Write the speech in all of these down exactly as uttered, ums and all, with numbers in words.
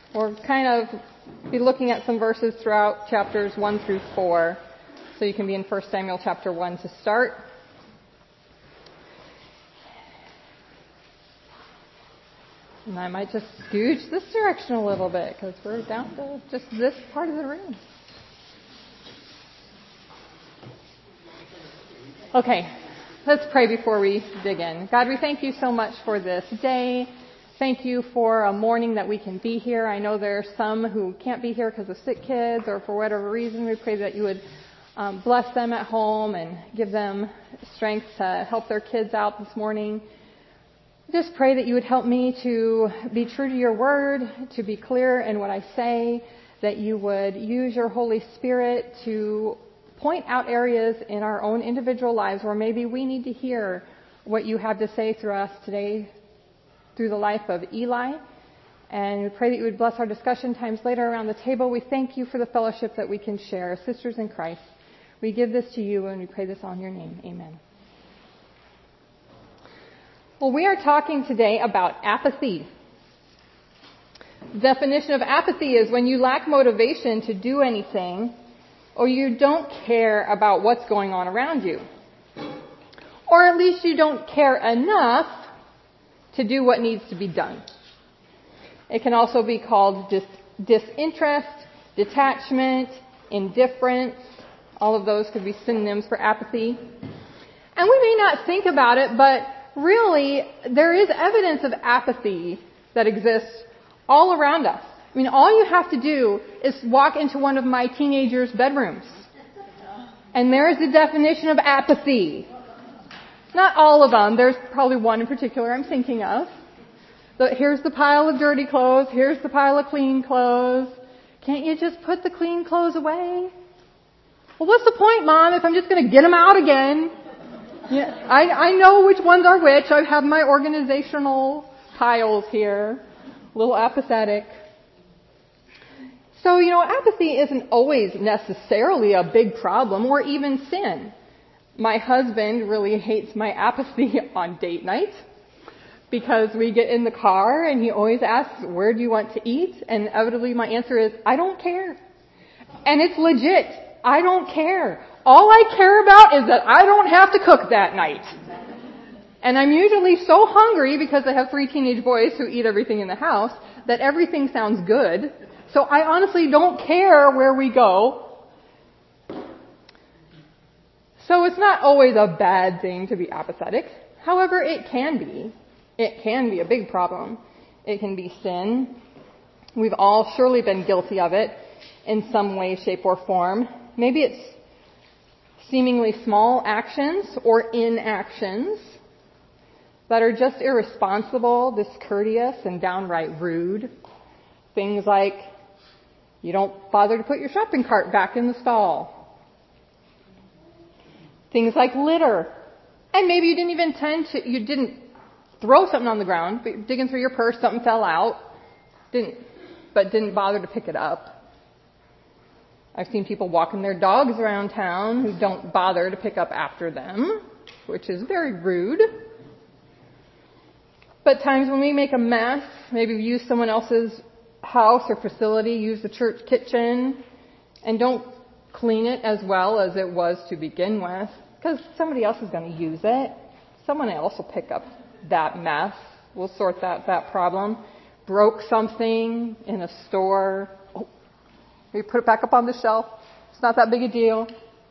We're kind of be looking at some verses throughout chapters one through four. So you can be in First Samuel chapter one to start. And I might just scooch this direction a little bit because we're down to just this part of the room. Okay, let's pray before we dig in. God, we thank you so much for this day. Thank you for a morning that we can be here. I know there are some who can't be here because of sick kids or for whatever reason. We pray that you would um, bless them at home and give them strength to help their kids out this morning. Just pray that you would help me to be true to your word, to be clear in what I say, that you would use your Holy Spirit to point out areas in our own individual lives where maybe we need to hear what you have to say through us today through the life of Eli. And we pray that you would bless our discussion times later around the table. We thank you for the fellowship that we can share. Sisters in Christ, we give this to you and we pray this all in your name. Amen. Well, we are talking today about apathy. The definition of apathy is when you lack motivation to do anything or you don't care about what's going on around you. Or at least you don't care enough to do what needs to be done. It can also be called dis- disinterest, detachment, indifference. All of those could be synonyms for apathy. And we may not think about it, but really there is evidence of apathy that exists all around us. I mean, all you have to do is walk into one of my teenagers' bedrooms. And there's the definition of apathy. Not all of them. There's probably one in particular I'm thinking of. So here's the pile of dirty clothes. Here's the pile of clean clothes. Can't you just put the clean clothes away? Well, what's the point, Mom, if I'm just going to get them out again? Yeah, I, I know which ones are which. I have my organizational piles here. A little apathetic. So, you know, apathy isn't always necessarily a big problem or even sin. My husband really hates my apathy on date night because we get in the car and he always asks, where do you want to eat? And inevitably my answer is, I don't care. And it's legit. I don't care. All I care about is that I don't have to cook that night. And I'm usually so hungry because I have three teenage boys who eat everything in the house that everything sounds good. So I honestly don't care where we go. So it's not always a bad thing to be apathetic. However, it can be. It can be a big problem. It can be sin. We've all surely been guilty of it in some way, shape, or form. Maybe it's seemingly small actions or inactions that are just irresponsible, discourteous, and downright rude. Things like you don't bother to put your shopping cart back in the stall. Things like litter. And maybe you didn't even intend to, you didn't throw something on the ground, but you're digging through your purse, something fell out, didn't, but didn't bother to pick it up. I've seen people walking their dogs around town who don't bother to pick up after them, which is very rude. But times when we make a mess, maybe we use someone else's house or facility, use the church kitchen, and don't clean it as well as it was to begin with, because somebody else is going to use it. Someone else will pick up that mess. We'll sort that, that problem. Broke something in a store. Oh, we put it back up on the shelf. It's not that big a deal.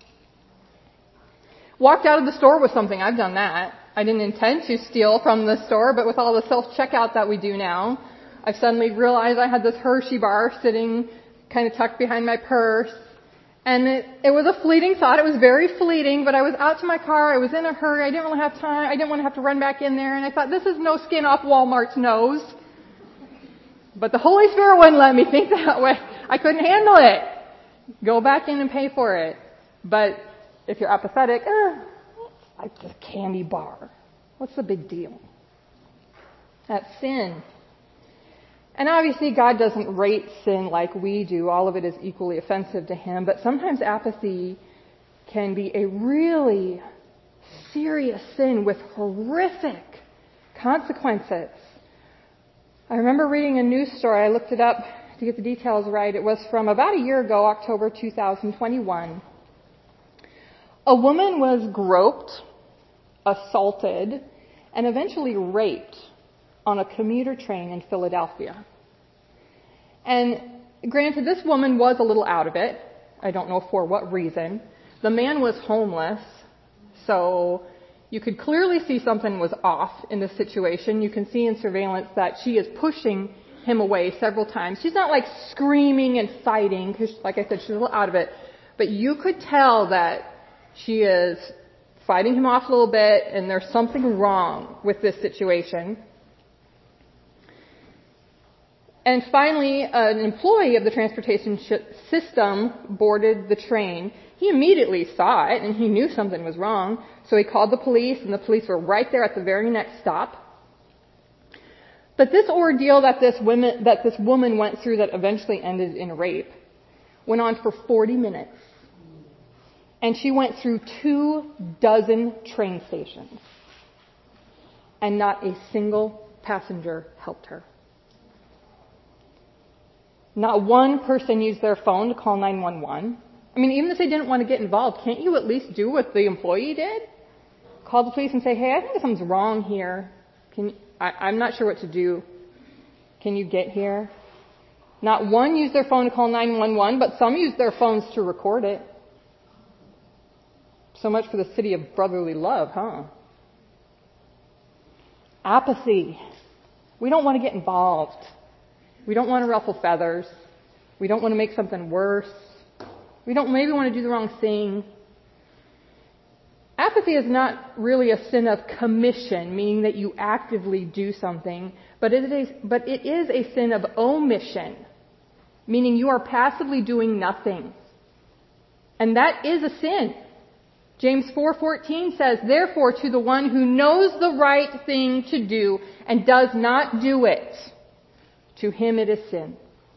Walked out of the store with something. I've done that. I didn't intend to steal from the store, but with all the self-checkout that we do now, I've suddenly realized I had this Hershey bar sitting kind of tucked behind my purse. And it, it was a fleeting thought. It was very fleeting, but I was out to my car. I was in a hurry. I didn't really have time. I didn't want to have to run back in there. And I thought, this is no skin off Walmart's nose. But the Holy Spirit wouldn't let me think that way. I couldn't handle it. Go back in and pay for it. But if you're apathetic, eh, it's like a candy bar. What's the big deal? That's sin. And obviously God doesn't rate sin like we do. All of it is equally offensive to Him. But sometimes apathy can be a really serious sin with horrific consequences. I remember reading a news story. I looked it up to get the details right, it was from about a year ago, October two thousand twenty-one. A woman was groped, assaulted, and eventually raped on a commuter train in Philadelphia. And granted, this woman was a little out of it. I don't know for what reason. The man was homeless, so you could clearly see something was off in this situation. You can see in surveillance that she is pushing him away several times. She's not like screaming and fighting, because like I said, she's a little out of it. But you could tell that she is fighting him off a little bit, and there's something wrong with this situation. And finally, an employee of the transportation sh- system boarded the train. He immediately saw it, and he knew something was wrong, so he called the police, and the police were right there at the very next stop. But this ordeal that this woman, that this woman went through that eventually ended in rape went on for forty minutes. And she went through two dozen train stations. And not a single passenger helped her. Not one person used their phone to call nine one one. I mean, even if they didn't want to get involved, can't you at least do what the employee did? Call the police and say, hey, I think something's wrong here. Can I, I'm not sure what to do. Can you get here? Not one used their phone to call nine one one, but some used their phones to record it. So much for the city of brotherly love, huh? Apathy. We don't want to get involved. We don't want to ruffle feathers. We don't want to make something worse. We don't maybe want to do the wrong thing. Apathy is not really a sin of commission, meaning that you actively do something, but it is, but it is a sin of omission, meaning you are passively doing nothing. And that is a sin. James four fourteen says, therefore, to the one who knows the right thing to do and does not do it, to him it is sin.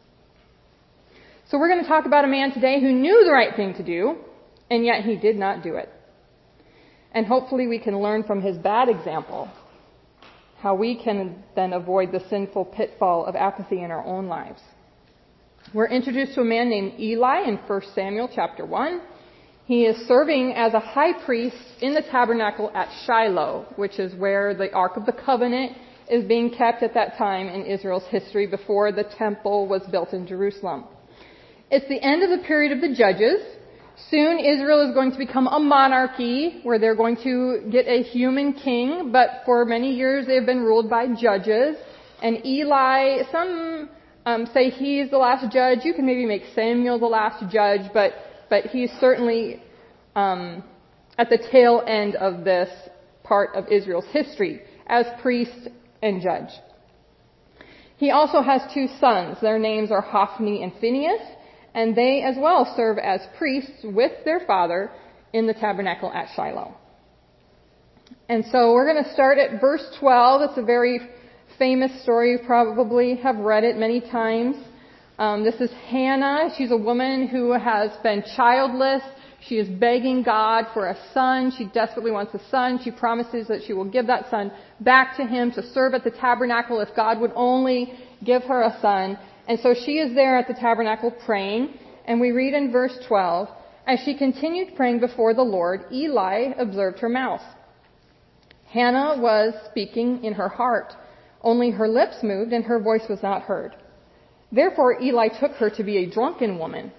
So we're going to talk about a man today who knew the right thing to do, and yet he did not do it. And hopefully we can learn from his bad example how we can then avoid the sinful pitfall of apathy in our own lives. We're introduced to a man named Eli in First Samuel chapter one. He is serving as a high priest in the tabernacle at Shiloh, which is where the Ark of the Covenant is being kept at that time in Israel's history before the temple was built in Jerusalem. It's the end of the period of the judges. Soon Israel is going to become a monarchy where they're going to get a human king, but for many years they've been ruled by judges. And Eli, some um, say he's the last judge. You can maybe make Samuel the last judge, but but he's certainly um, at the tail end of this part of Israel's history as priest and judge. He also has two sons. Their names are Hophni and Phinehas, and they as well serve as priests with their father in the tabernacle at Shiloh. And so we're going to start at verse twelve. It's a very famous story. You probably have read it many times. Um, this is Hannah. She's a woman who has been childless. She is begging God for a son. She desperately wants a son. She promises that she will give that son back to him to serve at the tabernacle if God would only give her a son. And so she is there at the tabernacle praying. And we read in verse twelve, as she continued praying before the Lord, Eli observed her mouth. Hannah was speaking in her heart. Only her lips moved and her voice was not heard. Therefore Eli took her to be a drunken woman.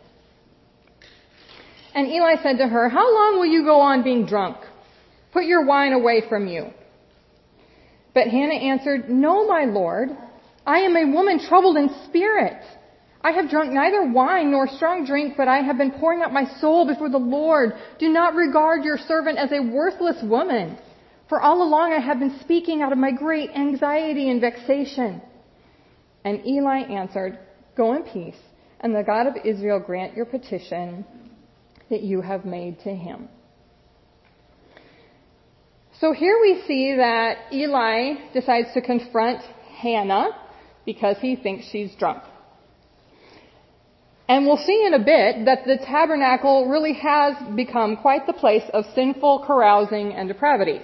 And Eli said to her, how long will you go on being drunk? Put your wine away from you. But Hannah answered, no, my Lord. I am a woman troubled in spirit. I have drunk neither wine nor strong drink, but I have been pouring out my soul before the Lord. Do not regard your servant as a worthless woman. For all along I have been speaking out of my great anxiety and vexation. And Eli answered, go in peace, and the God of Israel grant your petition that you have made to him. So here we see that Eli decides to confront Hannah because he thinks she's drunk. And we'll see in a bit that the tabernacle really has become quite the place of sinful carousing and depravity.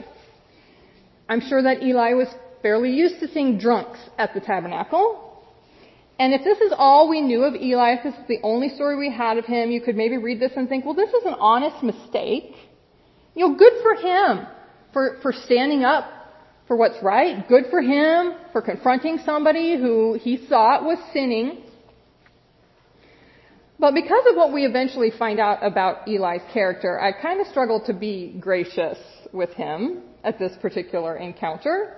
I'm sure that Eli was fairly used to seeing drunks at the tabernacle. And if this is all we knew of Eli, if this is the only story we had of him, you could maybe read this and think, well, this is an honest mistake. You know, good for him for, for standing up for what's right. Good for him for confronting somebody who he thought was sinning. But because of what we eventually find out about Eli's character, I kind of struggle to be gracious with him at this particular encounter.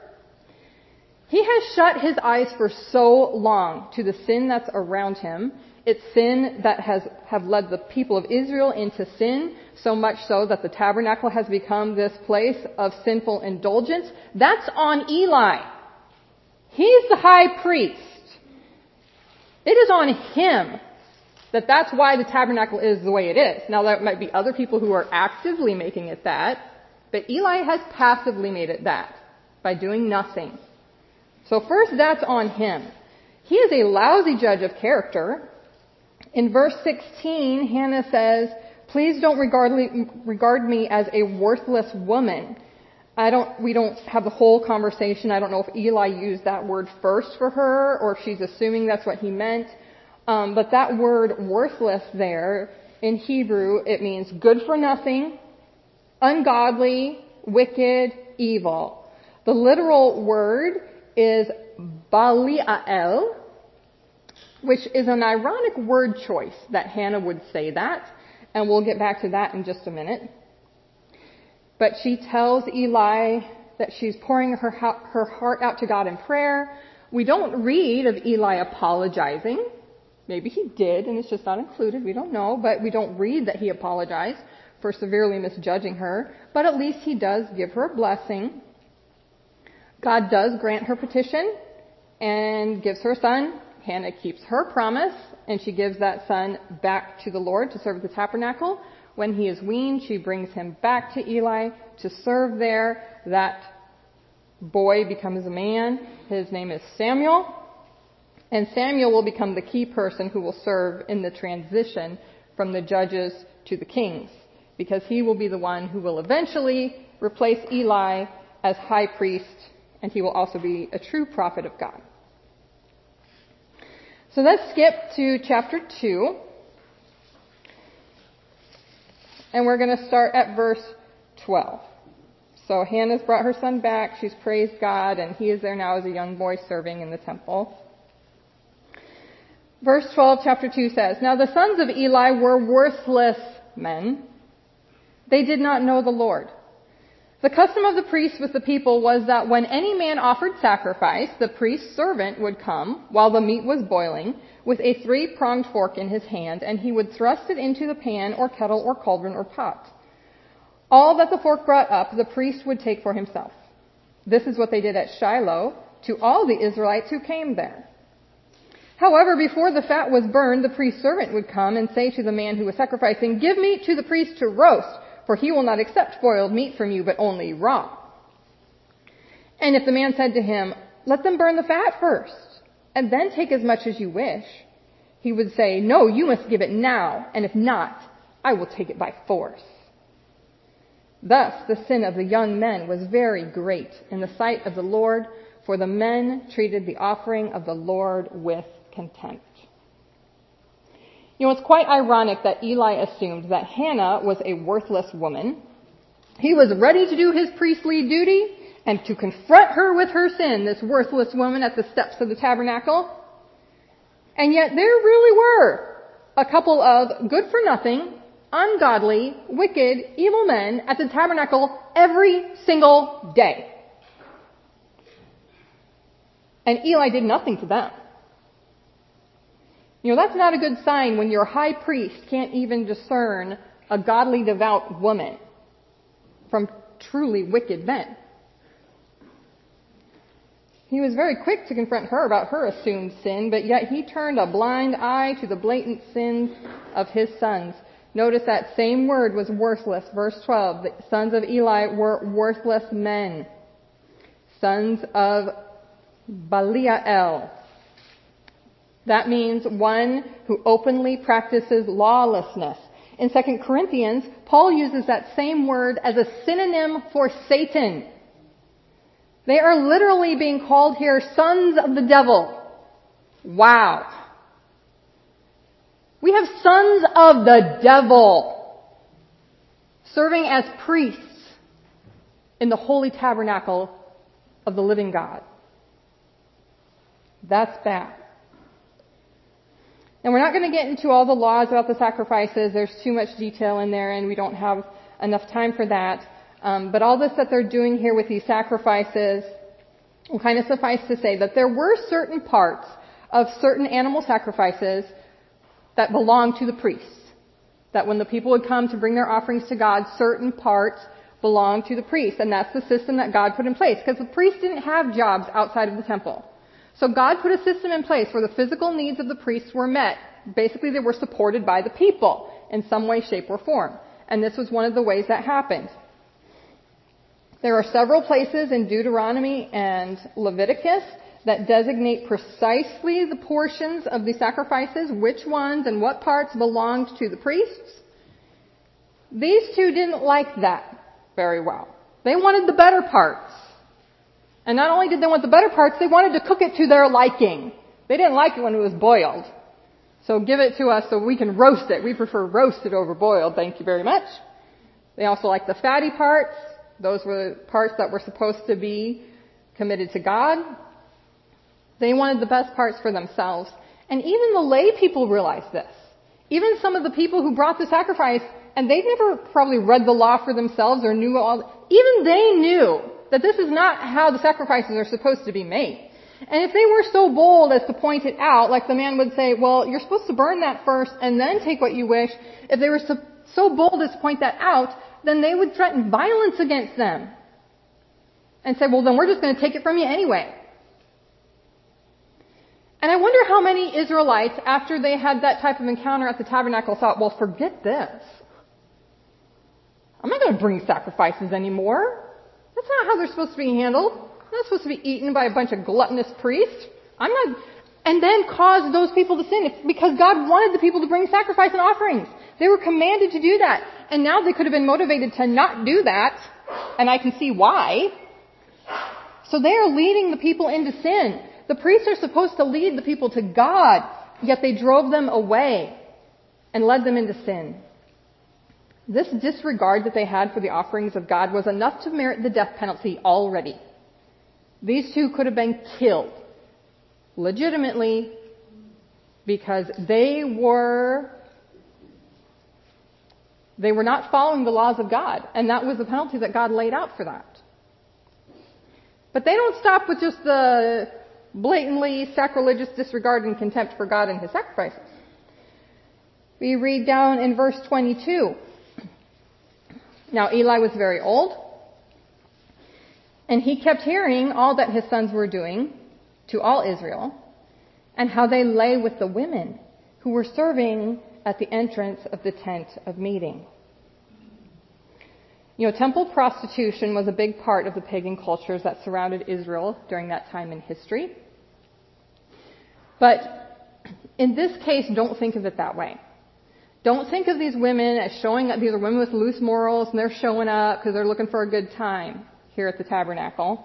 He has shut his eyes for so long to the sin that's around him. It's sin that has have led the people of Israel into sin, so much so that the tabernacle has become this place of sinful indulgence. That's on Eli. He's the high priest. It is on him that that's why the tabernacle is the way it is. Now, there might be other people who are actively making it that, but Eli has passively made it that by doing nothing. So first, that's on him. He is a lousy judge of character. In verse sixteen, Hannah says, please don't regard me, regard me as a worthless woman. I don't, we don't have the whole conversation. I don't know if Eli used that word first for her or if she's assuming that's what he meant. Um, but that word worthless there, in Hebrew, it means good for nothing, ungodly, wicked, evil. The literal word is Balial, which is an ironic word choice that Hannah would say that, and we'll get back to that in just a minute. But she tells Eli that she's pouring her, her heart out to God in prayer. We don't read of Eli apologizing. Maybe he did, and it's just not included. We don't know, but we don't read that he apologized for severely misjudging her. But at least he does give her a blessing. God does grant her petition and gives her a son. Hannah keeps her promise, and she gives that son back to the Lord to serve at the tabernacle. When he is weaned, she brings him back to Eli to serve there. That boy becomes a man. His name is Samuel. And Samuel will become the key person who will serve in the transition from the judges to the kings, because he will be the one who will eventually replace Eli as high priest, and he will also be a true prophet of God. So let's skip to chapter two. And we're going to start at verse twelve. So Hannah's brought her son back. She's praised God, and he is there now as a young boy serving in the temple. Verse twelve, chapter two says, now the sons of Eli were worthless men. They did not know the Lord. The custom of the priests with the people was that when any man offered sacrifice, the priest's servant would come while the meat was boiling with a three-pronged fork in his hand, and he would thrust it into the pan or kettle or cauldron or pot. All that the fork brought up, the priest would take for himself. This is what they did at Shiloh to all the Israelites who came there. However, before the fat was burned, the priest's servant would come and say to the man who was sacrificing, give meat to the priest to roast, for he will not accept boiled meat from you, but only raw. And if the man said to him, let them burn the fat first, and then take as much as you wish, he would say, no, you must give it now, and if not, I will take it by force. Thus the sin of the young men was very great in the sight of the Lord, for the men treated the offering of the Lord with contempt. You know, it's quite ironic that Eli assumed that Hannah was a worthless woman. He was ready to do his priestly duty and to confront her with her sin, this worthless woman at the steps of the tabernacle. And yet there really were a couple of good-for-nothing, ungodly, wicked, evil men at the tabernacle every single day. And Eli did nothing to them. You know, that's not a good sign when your high priest can't even discern a godly, devout woman from truly wicked men. He was very quick to confront her about her assumed sin, but yet he turned a blind eye to the blatant sins of his sons. Notice that same word was worthless. Verse twelve, the sons of Eli were worthless men. Sons of Balial. That means one who openly practices lawlessness. In Second Corinthians, Paul uses that same word as a synonym for Satan. They are literally being called here sons of the devil. Wow. We have sons of the devil serving as priests in the holy tabernacle of the living God. That's bad. And we're not going to get into all the laws about the sacrifices. There's too much detail in there, and we don't have enough time for that. Um, but all this that they're doing here with these sacrifices will kind of suffice to say that there were certain parts of certain animal sacrifices that belonged to the priests. That when the people would come to bring their offerings to God, certain parts belonged to the priests. And that's the system that God put in place. Because the priests didn't have jobs outside of the temple. So God put a system in place where the physical needs of the priests were met. Basically, they were supported by the people in some way, shape, or form. And this was one of the ways that happened. There are several places in Deuteronomy and Leviticus that designate precisely the portions of the sacrifices, which ones and what parts belonged to the priests. These two didn't like that very well. They wanted the better parts. And not only did they want the better parts, they wanted to cook it to their liking. They didn't like it when it was boiled. So give it to us so we can roast it. We prefer roasted over boiled. Thank you very much. They also liked the fatty parts. Those were the parts that were supposed to be committed to God. They wanted the best parts for themselves. And even the lay people realized this. Even some of the people who brought the sacrifice, and they never probably read the law for themselves or knew all, even they knew that this is not how the sacrifices are supposed to be made. And if they were so bold as to point it out, like the man would say, well, you're supposed to burn that first and then take what you wish. If they were so, so bold as to point that out, then they would threaten violence against them. And say, well, then we're just going to take it from you anyway. And I wonder how many Israelites, after they had that type of encounter at the tabernacle, thought, well, forget this. I'm not going to bring sacrifices anymore. That's not how they're supposed to be handled. They're not supposed to be eaten by a bunch of gluttonous priests. I'm not, and then caused those people to sin. It's because God wanted the people to bring sacrifice and offerings. They were commanded to do that. And now they could have been motivated to not do that. And I can see why. So they are leading the people into sin. The priests are supposed to lead the people to God, yet they drove them away and led them into sin. This disregard that they had for the offerings of God was enough to merit the death penalty already. These two could have been killed legitimately because they were they were not following the laws of God, and that was the penalty that God laid out for that. But they don't stop with just the blatantly sacrilegious disregard and contempt for God and His sacrifices. We read down in verse twenty-two. Now Eli was very old, and he kept hearing all that his sons were doing to all Israel, and how they lay with the women who were serving at the entrance of the tent of meeting. You know, temple prostitution was a big part of the pagan cultures that surrounded Israel during that time in history. But in this case, don't think of it that way. Don't think of these women as showing up. These are women with loose morals, and they're showing up because they're looking for a good time here at the tabernacle.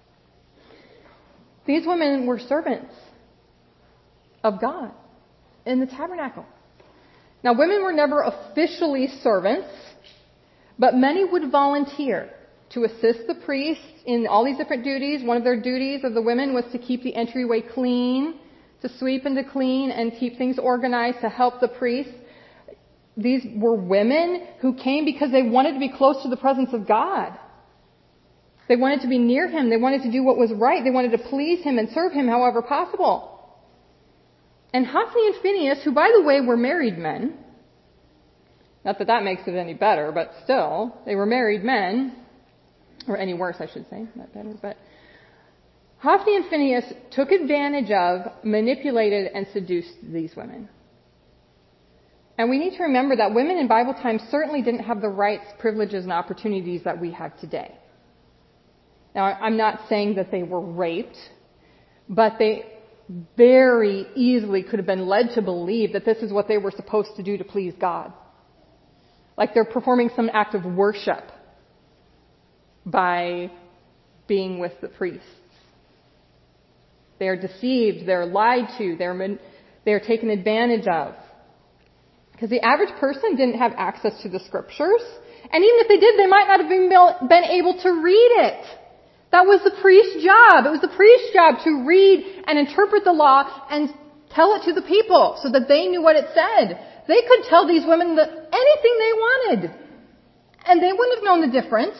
These women were servants of God in the tabernacle. Now, women were never officially servants, but many would volunteer to assist the priests in all these different duties. One of their duties of the women was to keep the entryway clean, to sweep and to clean and keep things organized to help the priests. These were women who came because they wanted to be close to the presence of God. They wanted to be near Him. They wanted to do what was right. They wanted to please Him and serve Him however possible. And Hophni and Phinehas, who by the way were married men, not that that makes it any better, but still, they were married men, or any worse I should say, not better, but Hophni and Phinehas took advantage of, manipulated, and seduced these women. And we need to remember that women in Bible times certainly didn't have the rights, privileges, and opportunities that we have today. Now, I'm not saying that they were raped, but they very easily could have been led to believe that this is what they were supposed to do to please God. Like they're performing some act of worship by being with the priests. They are deceived. They're lied to. They're, they're taken advantage of. Because the average person didn't have access to the scriptures. And even if they did, they might not have been, been able to read it. That was the priest's job. It was the priest's job to read and interpret the law and tell it to the people so that they knew what it said. They could tell these women that anything they wanted. And they wouldn't have known the difference.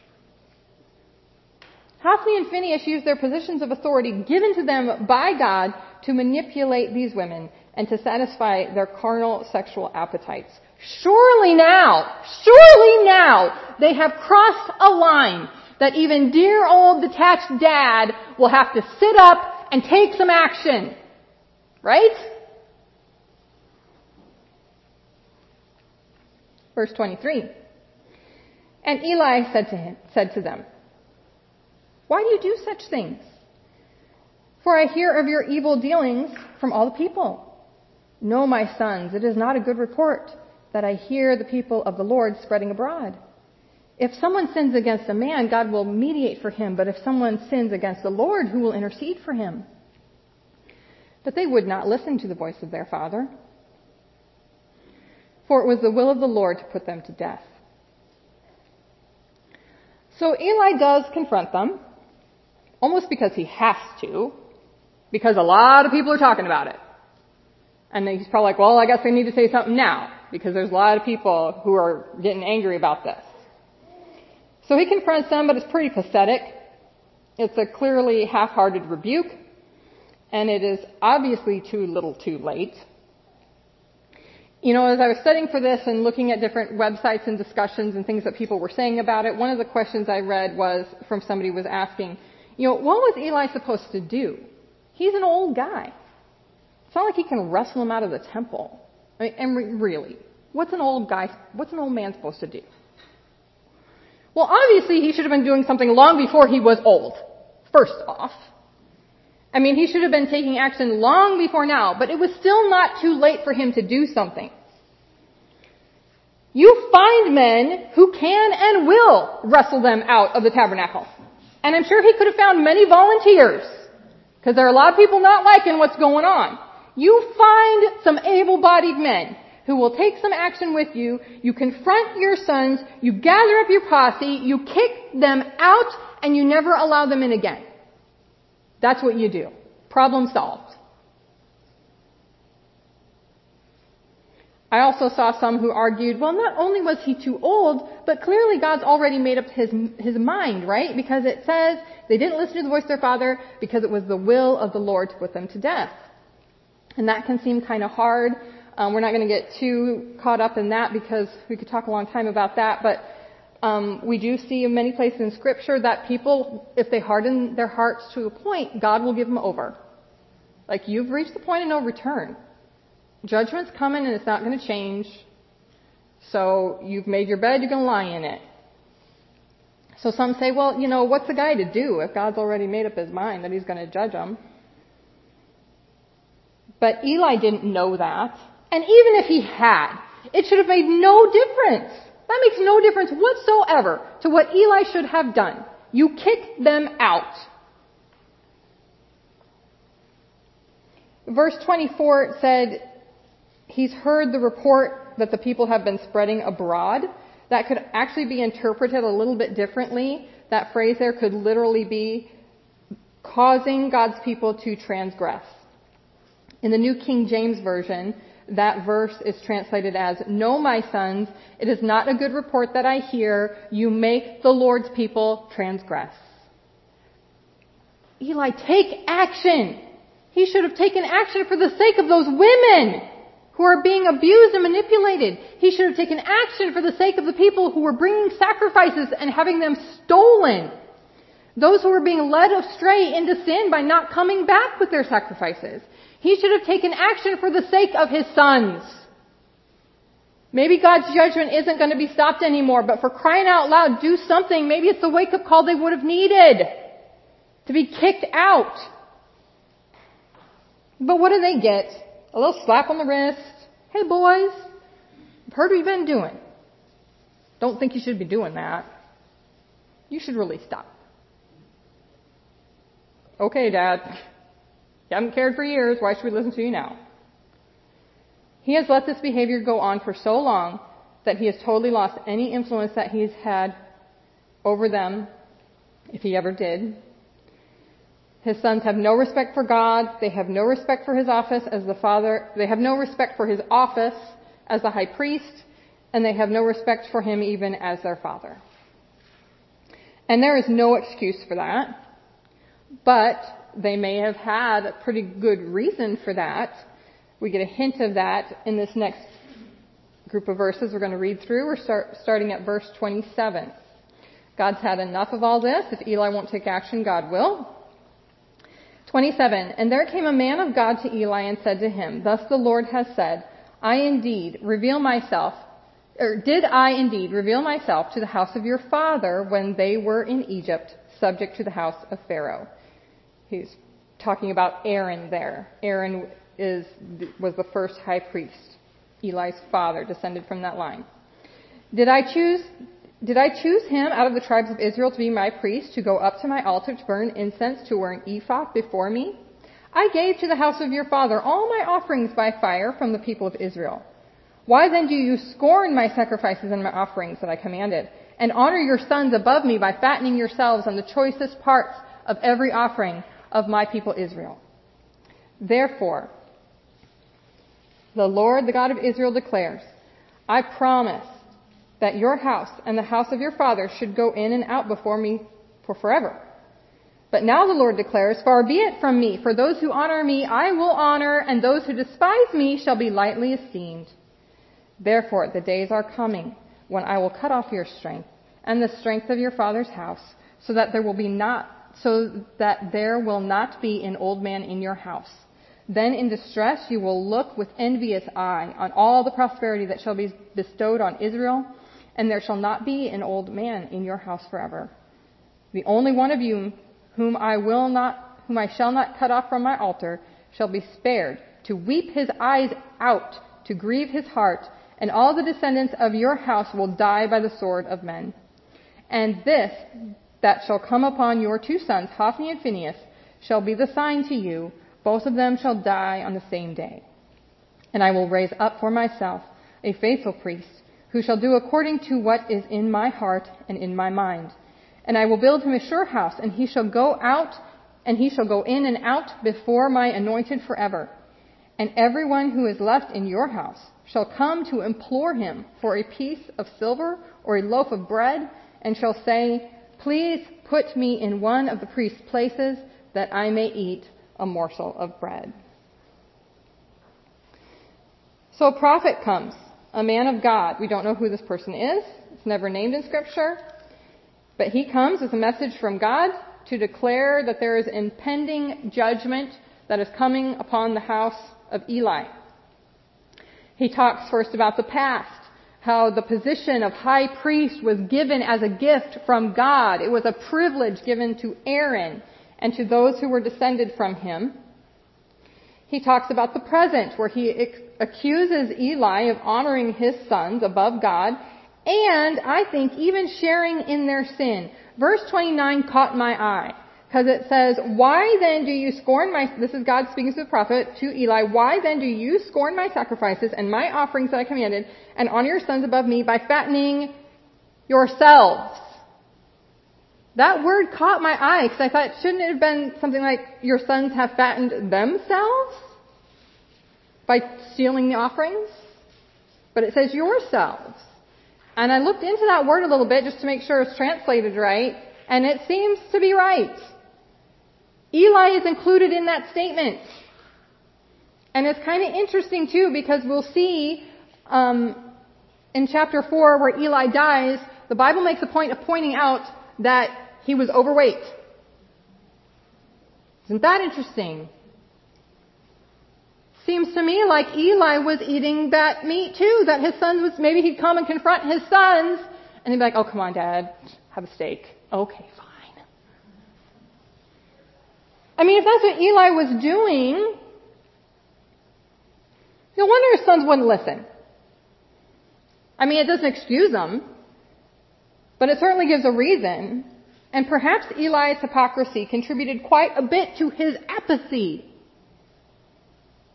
Hophni and Phinehas used their positions of authority given to them by God to manipulate these women and to satisfy their carnal sexual appetites. Surely now, surely now, they have crossed a line that even dear old detached dad will have to sit up and take some action. Right? Verse twenty-three. And Eli said to him, said to them, "Why do you do such things? For I hear of your evil dealings from all the people. No, my sons, it is not a good report that I hear the people of the Lord spreading abroad. If someone sins against a man, God will mediate for him. But if someone sins against the Lord, who will intercede for him?" But they would not listen to the voice of their father. For it was the will of the Lord to put them to death. So Eli does confront them, almost because he has to, because a lot of people are talking about it. And he's probably like, well, I guess I need to say something now, because there's a lot of people who are getting angry about this. So he confronts them, but it's pretty pathetic. It's a clearly half-hearted rebuke, and it is obviously too little too late. You know, as I was studying for this and looking at different websites and discussions and things that people were saying about it, one of the questions I read was from somebody was asking, you know, what was Eli supposed to do? He's an old guy. It's not like he can wrestle him out of the temple. I mean, and re- really, what's an old guy, what's an old man supposed to do? Well, obviously he should have been doing something long before he was old, first off. I mean, he should have been taking action long before now, but it was still not too late for him to do something. You find men who can and will wrestle them out of the tabernacle. And I'm sure he could have found many volunteers, because there are a lot of people not liking what's going on. You find some able-bodied men who will take some action with you. You confront your sons, you gather up your posse, you kick them out, and you never allow them in again. That's what you do. Problem solved. I also saw some who argued, well, not only was he too old, but clearly God's already made up his, his mind, right? Because it says they didn't listen to the voice of their father because it was the will of the Lord to put them to death. And that can seem kind of hard. Um, we're not going to get too caught up in that because we could talk a long time about that, but Um, we do see in many places in Scripture that people, if they harden their hearts to a point, God will give them over. Like, you've reached the point of no return. Judgment's coming and it's not going to change. So you've made your bed, you're going to lie in it. So some say, well, you know, what's a guy to do if God's already made up his mind that he's going to judge them? But Eli didn't know that. And even if he had, it should have made no difference. That makes no difference whatsoever to what Eli should have done. You kick them out. Verse twenty-four said, he's heard the report that the people have been spreading abroad. That could actually be interpreted a little bit differently. That phrase there could literally be causing God's people to transgress. In the New King James Version, that verse is translated as, "No, my sons, it is not a good report that I hear. You make the Lord's people transgress." Eli, take action. He should have taken action for the sake of those women who are being abused and manipulated. He should have taken action for the sake of the people who were bringing sacrifices and having them stolen. Those who were being led astray into sin by not coming back with their sacrifices. He should have taken action for the sake of his sons. Maybe God's judgment isn't going to be stopped anymore, but for crying out loud, do something. Maybe it's the wake-up call they would have needed to be kicked out. But what do they get? A little slap on the wrist. Hey boys, I've heard what you've been doing. Don't think you should be doing that. You should really stop. Okay, Dad. You haven't cared for years. Why should we listen to you now? He has let this behavior go on for so long that he has totally lost any influence that he's had over them, if he ever did. His sons have no respect for God. They have no respect for his office as the father. They have no respect for his office as the high priest. And they have no respect for him even as their father. And there is no excuse for that. But they may have had a pretty good reason for that. We get a hint of that in this next group of verses we're going to read through. We're start, starting at verse twenty-seven. God's had enough of all this. If Eli won't take action, God will. twenty-seven. And there came a man of God to Eli and said to him, Thus the Lord has said, I indeed reveal myself, or did I indeed reveal myself to the house of your father when they were in Egypt, subject to the house of Pharaoh. He's talking about Aaron there. Aaron is was the first high priest. Eli's father descended from that line. Did I choose Did I choose him out of the tribes of Israel to be my priest, to go up to my altar to burn incense, to wear an ephod before me? I gave to the house of your father all my offerings by fire from the people of Israel. Why then do you scorn my sacrifices and my offerings that I commanded, and honor your sons above me by fattening yourselves on the choicest parts of every offering of my people Israel? Therefore, the Lord, the God of Israel, declares, I promise that your house and the house of your father should go in and out before me for forever. But now the Lord declares, Far be it from me, for those who honor me I will honor, and those who despise me shall be lightly esteemed. Therefore the days are coming when I will cut off your strength and the strength of your father's house, so that there will be not, so that there will not be an old man in your house. Then in distress you will look with envious eye on all the prosperity that shall be bestowed on Israel, and there shall not be an old man in your house forever. The only one of you whom I will not, whom I shall not cut off from my altar, shall be spared, to weep his eyes out, to grieve his heart, and all the descendants of your house will die by the sword of men. And this that shall come upon your two sons, Hophni and Phinehas, shall be the sign to you. Both of them shall die on the same day. And I will raise up for myself a faithful priest, who shall do according to what is in my heart and in my mind. And I will build him a sure house, and he shall go out, and he shall go in and out before my anointed forever. And everyone who is left in your house shall come to implore him for a piece of silver or a loaf of bread, and shall say, Please put me in one of the priest's places, that I may eat a morsel of bread. So a prophet comes, a man of God. We don't know who this person is. It's never named in Scripture. But he comes with a message from God to declare that there is impending judgment that is coming upon the house of Eli. He talks first about the past, how the position of high priest was given as a gift from God. It was a privilege given to Aaron and to those who were descended from him. He talks about the present, where he ac- accuses Eli of honoring his sons above God, and I think even sharing in their sin. Verse twenty-nine caught my eye, because it says, Why then do you scorn my, this is God speaking to the prophet, to Eli, why then do you scorn my sacrifices and my offerings that I commanded, and honor your sons above me by fattening yourselves? That word caught my eye, because I thought, shouldn't it have been something like, your sons have fattened themselves by stealing the offerings? But it says yourselves. And I looked into that word a little bit just to make sure it's translated right, and it seems to be right. Eli is included in that statement. And it's kind of interesting too, because we'll see um, in chapter four where Eli dies, the Bible makes a point of pointing out that he was overweight. Isn't that interesting? Seems to me like Eli was eating that meat too, that his sons was, maybe he'd come and confront his sons, and he'd be like, oh, come on, Dad, have a steak. Okay, fine. I mean, if that's what Eli was doing, no wonder his sons wouldn't listen. I mean, it doesn't excuse them, but it certainly gives a reason. And perhaps Eli's hypocrisy contributed quite a bit to his apathy.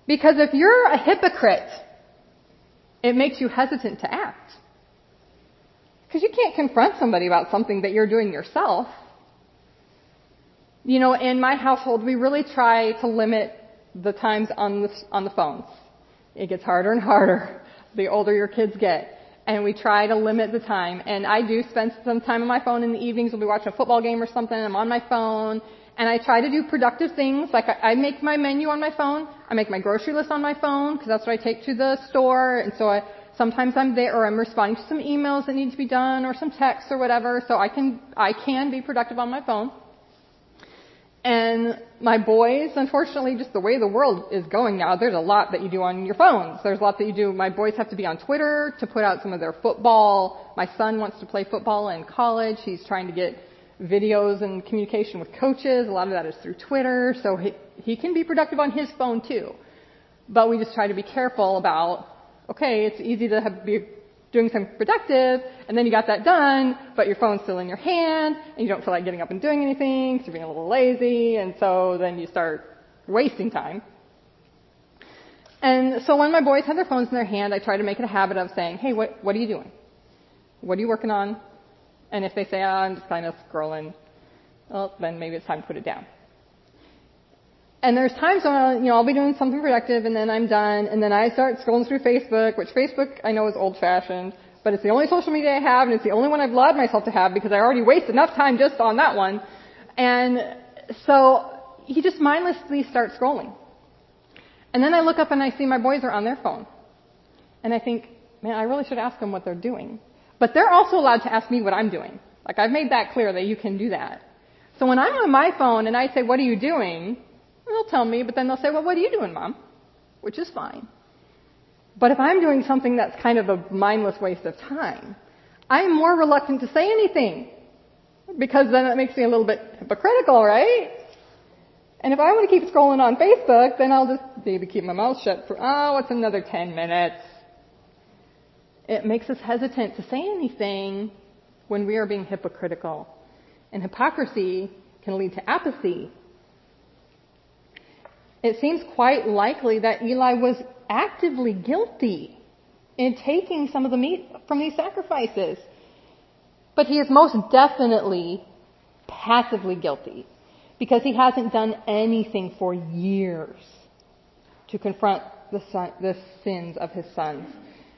Because if you're a hypocrite, it makes you hesitant to act. Because you can't confront somebody about something that you're doing yourself. You know, in my household, we really try to limit the times on the, on the phones. It gets harder and harder the older your kids get. And we try to limit the time. And I do spend some time on my phone in the evenings. We'll be watching a football game or something. I'm on my phone. And I try to do productive things. Like I, I make my menu on my phone. I make my grocery list on my phone because that's what I take to the store. And so I, sometimes I'm there or I'm responding to some emails that need to be done or some texts or whatever. So I can, I can be productive on my phone. And my boys, unfortunately, just the way the world is going now, there's a lot that you do on your phones. There's a lot that you do. My boys have to be on Twitter to put out some of their football. My son wants to play football in college. He's trying to get videos and communication with coaches. A lot of that is through Twitter. So he, he can be productive on his phone too. But we just try to be careful about, okay, it's easy to have, be doing something productive, and then you got that done, but your phone's still in your hand, and you don't feel like getting up and doing anything, because you're being a little lazy, and so then you start wasting time. And so when my boys have their phones in their hand, I try to make it a habit of saying, hey, what, what are you doing? What are you working on? And if they say, oh, I'm just kind of scrolling, well, then maybe it's time to put it down. And there's times when I'll, you know, I'll be doing something productive and then I'm done and then I start scrolling through Facebook, which Facebook I know is old fashioned, but it's the only social media I have and it's the only one I've allowed myself to have because I already waste enough time just on that one. And so he just mindlessly starts scrolling. And then I look up and I see my boys are on their phone. And I think, man, I really should ask them what they're doing. But they're also allowed to ask me what I'm doing. Like I've made that clear that you can do that. So when I'm on my phone and I say, what are you doing? They'll tell me, but then they'll say, well, what are you doing, Mom? Which is fine. But if I'm doing something that's kind of a mindless waste of time, I'm more reluctant to say anything because then it makes me a little bit hypocritical, right? And if I want to keep scrolling on Facebook, then I'll just maybe keep my mouth shut for, oh, it's another ten minutes. It makes us hesitant to say anything when we are being hypocritical. And hypocrisy can lead to apathy. It seems quite likely that Eli was actively guilty in taking some of the meat from these sacrifices. But he is most definitely passively guilty because he hasn't done anything for years to confront the, son, the sins of his sons.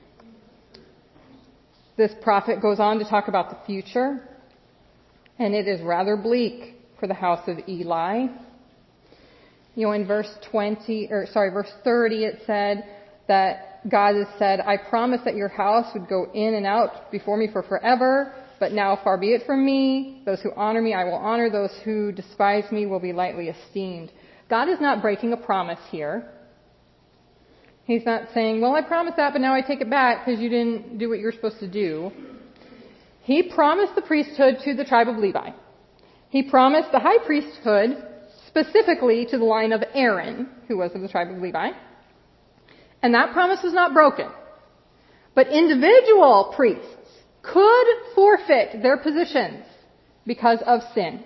This prophet goes on to talk about the future, and it is rather bleak for the house of Eli. You know, in verse twenty, or sorry, verse thirty, it said that God has said, I promised that your house would go in and out before me for forever, but now far be it from me. Those who honor me, I will honor. Those who despise me will be lightly esteemed. God is not breaking a promise here. He's not saying, well, I promised that, but now I take it back because you didn't do what you're supposed to do. He promised the priesthood to the tribe of Levi. He promised the high priesthood specifically to the line of Aaron, who was of the tribe of Levi. And that promise was not broken. But individual priests could forfeit their positions because of sin.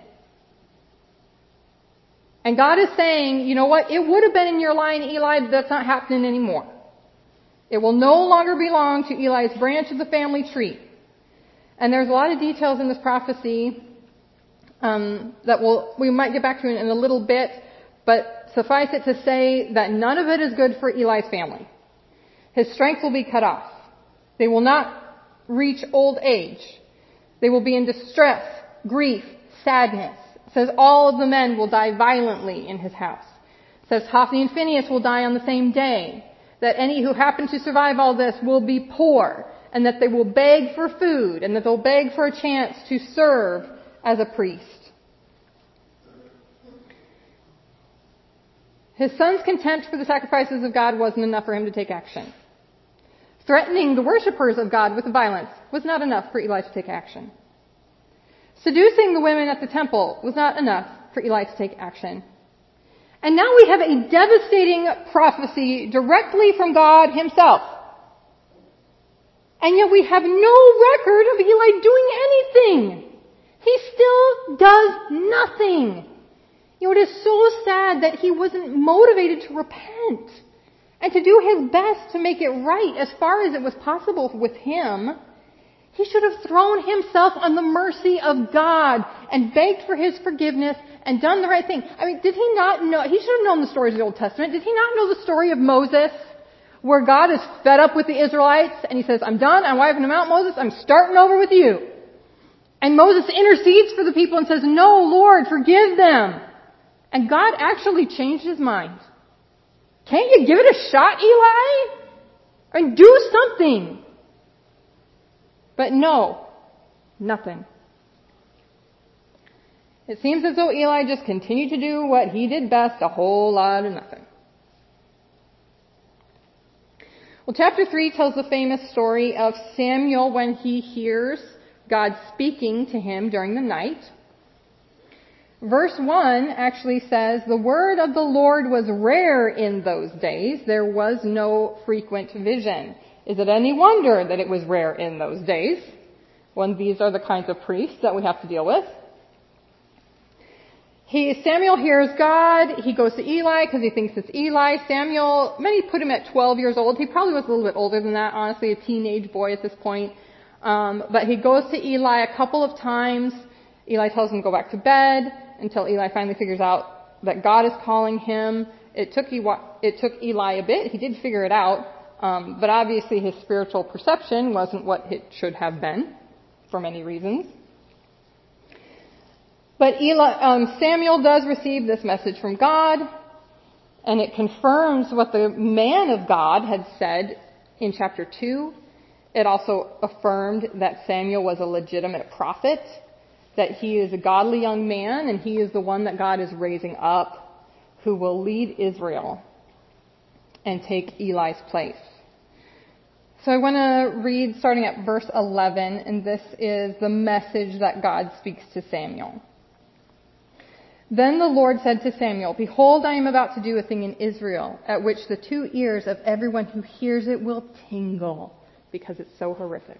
And God is saying, you know what, it would have been in your line, Eli, but that's not happening anymore. It will no longer belong to Eli's branch of the family tree. And there's a lot of details in this prophecy um, that we'll, we might get back to in, in a little bit, but suffice it to say that none of it is good for Eli's family. His strength will be cut off. They will not reach old age. They will be in distress, grief, sadness. It says all of the men will die violently in his house. It says Hophni and Phinehas will die on the same day. That any who happen to survive all this will be poor, and that they will beg for food, and that they'll beg for a chance to serve as a priest. His son's contempt for the sacrifices of God wasn't enough for him to take action. Threatening the worshipers of God with violence was not enough for Eli to take action. Seducing the women at the temple was not enough for Eli to take action. And now we have a devastating prophecy directly from God himself. And yet we have no record of Eli doing anything. He still does nothing. You know, it is so sad that he wasn't motivated to repent. and to do his best to make it right as far as it was possible with him, he should have thrown himself on the mercy of God and begged for his forgiveness and done the right thing. I mean, did he not know? He should have known the stories of the Old Testament. Did he not know the story of Moses, where God is fed up with the Israelites and he says, I'm done. I'm wiping them out, Moses. I'm starting over with you. And Moses intercedes for the people and says, no, Lord, forgive them. And God actually changed his mind. Can't you give it a shot, Eli? And do something. But no, nothing. It seems as though Eli just continued to do what he did best, a whole lot of nothing. Well, chapter three tells the famous story of Samuel when he hears God speaking to him during the night. Verse one actually says, the word of the Lord was rare in those days. There was no frequent vision. Is it any wonder that it was rare in those days, when these are the kinds of priests that we have to deal with? He, Samuel hears God. He goes to Eli because he thinks it's Eli. Samuel, many put him at twelve years old. He probably was a little bit older than that, honestly, a teenage boy at this point. Um, but he goes to Eli a couple of times. Eli tells him to go back to bed until Eli finally figures out that God is calling him. It took, it took Eli a bit. He did figure it out. Um, but obviously his spiritual perception wasn't what it should have been for many reasons. But Eli, um, Samuel does receive this message from God, and it confirms what the man of God had said in chapter two. It also affirmed that Samuel was a legitimate prophet, that he is a godly young man, and he is the one that God is raising up who will lead Israel and take Eli's place. So I want to read starting at verse eleven, and this is the message that God speaks to Samuel. Then the Lord said to Samuel, behold, I am about to do a thing in Israel, at which the two ears of everyone who hears it will tingle, because it's so horrific.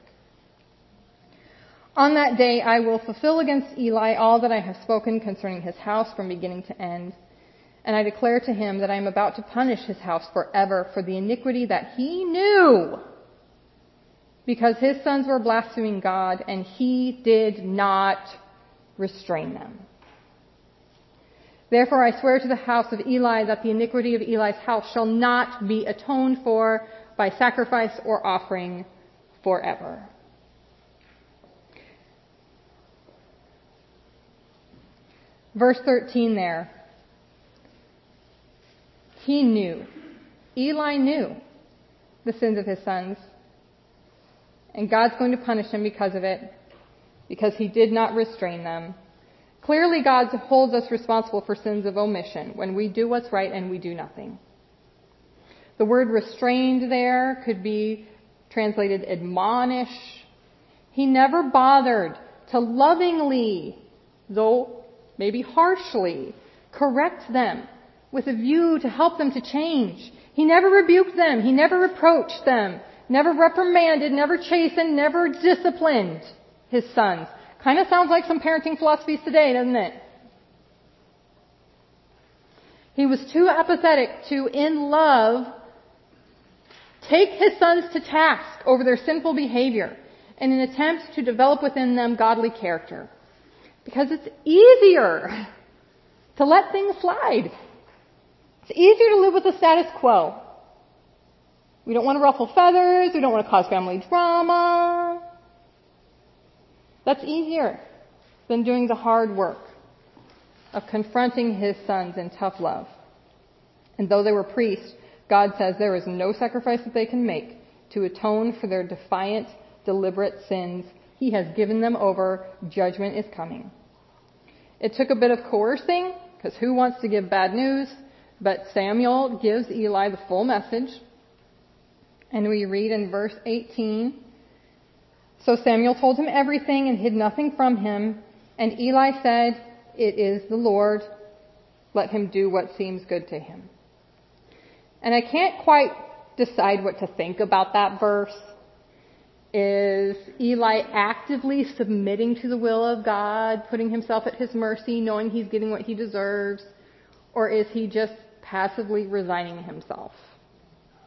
On that day I will fulfill against Eli all that I have spoken concerning his house from beginning to end. And I declare to him that I am about to punish his house forever for the iniquity that he knew, because his sons were blaspheming God, and he did not restrain them. Therefore I swear to the house of Eli that the iniquity of Eli's house shall not be atoned for by sacrifice or offering forever. Verse thirteen there. He knew. Eli knew the sins of his sons. And God's going to punish him because of it, because he did not restrain them. Clearly, God holds us responsible for sins of omission when we do what's right and we do nothing. The word restrained there could be translated admonish. He never bothered to lovingly, though maybe harshly, correct them with a view to help them to change. He never rebuked them. He never reproached them. Never reprimanded, never chastened, never disciplined his sons. Kind of sounds like some parenting philosophies today, doesn't it? He was too apathetic to, in love, take his sons to task over their sinful behavior in an attempt to develop within them godly character. Because it's easier to let things slide. It's easier to live with the status quo. We don't want to ruffle feathers. We don't want to cause family drama. That's easier than doing the hard work of confronting his sons in tough love. And though they were priests, God says there is no sacrifice that they can make to atone for their defiant, deliberate sins. He has given them over. Judgment is coming. It took a bit of coercing, because who wants to give bad news? But Samuel gives Eli the full message. And we read in verse eighteen, so Samuel told him everything and hid nothing from him. And Eli said, it is the Lord. Let him do what seems good to him. And I can't quite decide what to think about that verse. Is Eli actively submitting to the will of God, putting himself at his mercy, knowing he's getting what he deserves? Or is he just passively resigning himself?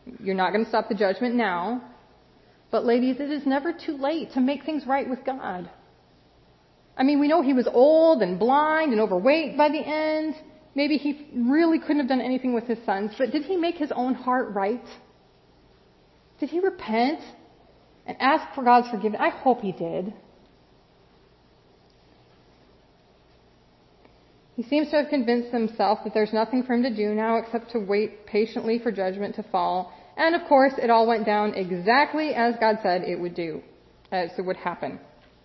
You're not going to stop the judgment now. But ladies, it is never too late to make things right with God. I mean, we know he was old and blind and overweight by the end. Maybe he really couldn't have done anything with his sons, but did he make his own heart right? Did he repent and ask for God's forgiveness? I hope he did. He seems to have convinced himself that there's nothing for him to do now except to wait patiently for judgment to fall. And of course, it all went down exactly as God said it would do, as it would happen.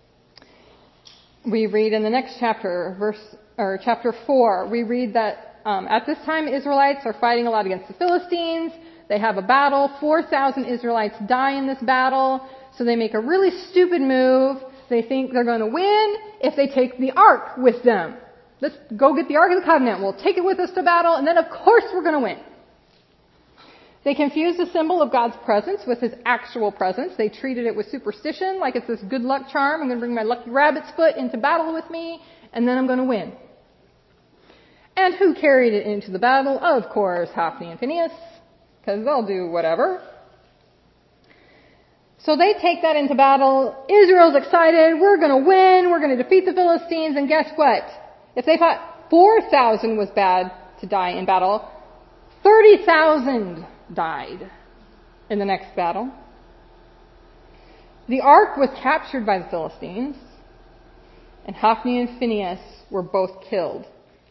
We read in the next chapter, verse or chapter four, we read that um, at this time Israelites are fighting a lot against the Philistines. They have a battle. four thousand Israelites die in this battle. So they make a really stupid move. They think they're going to win if they take the ark with them. Let's go get the Ark of the Covenant. We'll take it with us to battle, and then of course we're going to win. They confused the symbol of God's presence with his actual presence. They treated it with superstition, like it's this good luck charm. I'm going to bring my lucky rabbit's foot into battle with me, and then I'm going to win. And who carried it into the battle? Of course, Hophni and Phinehas, because they'll do whatever. So they take that into battle. Israel's excited. We're going to win. We're going to defeat the Philistines. And guess what? If they thought four thousand was bad to die in battle, thirty thousand died in the next battle. The ark was captured by the Philistines, and Hophni and Phinehas were both killed.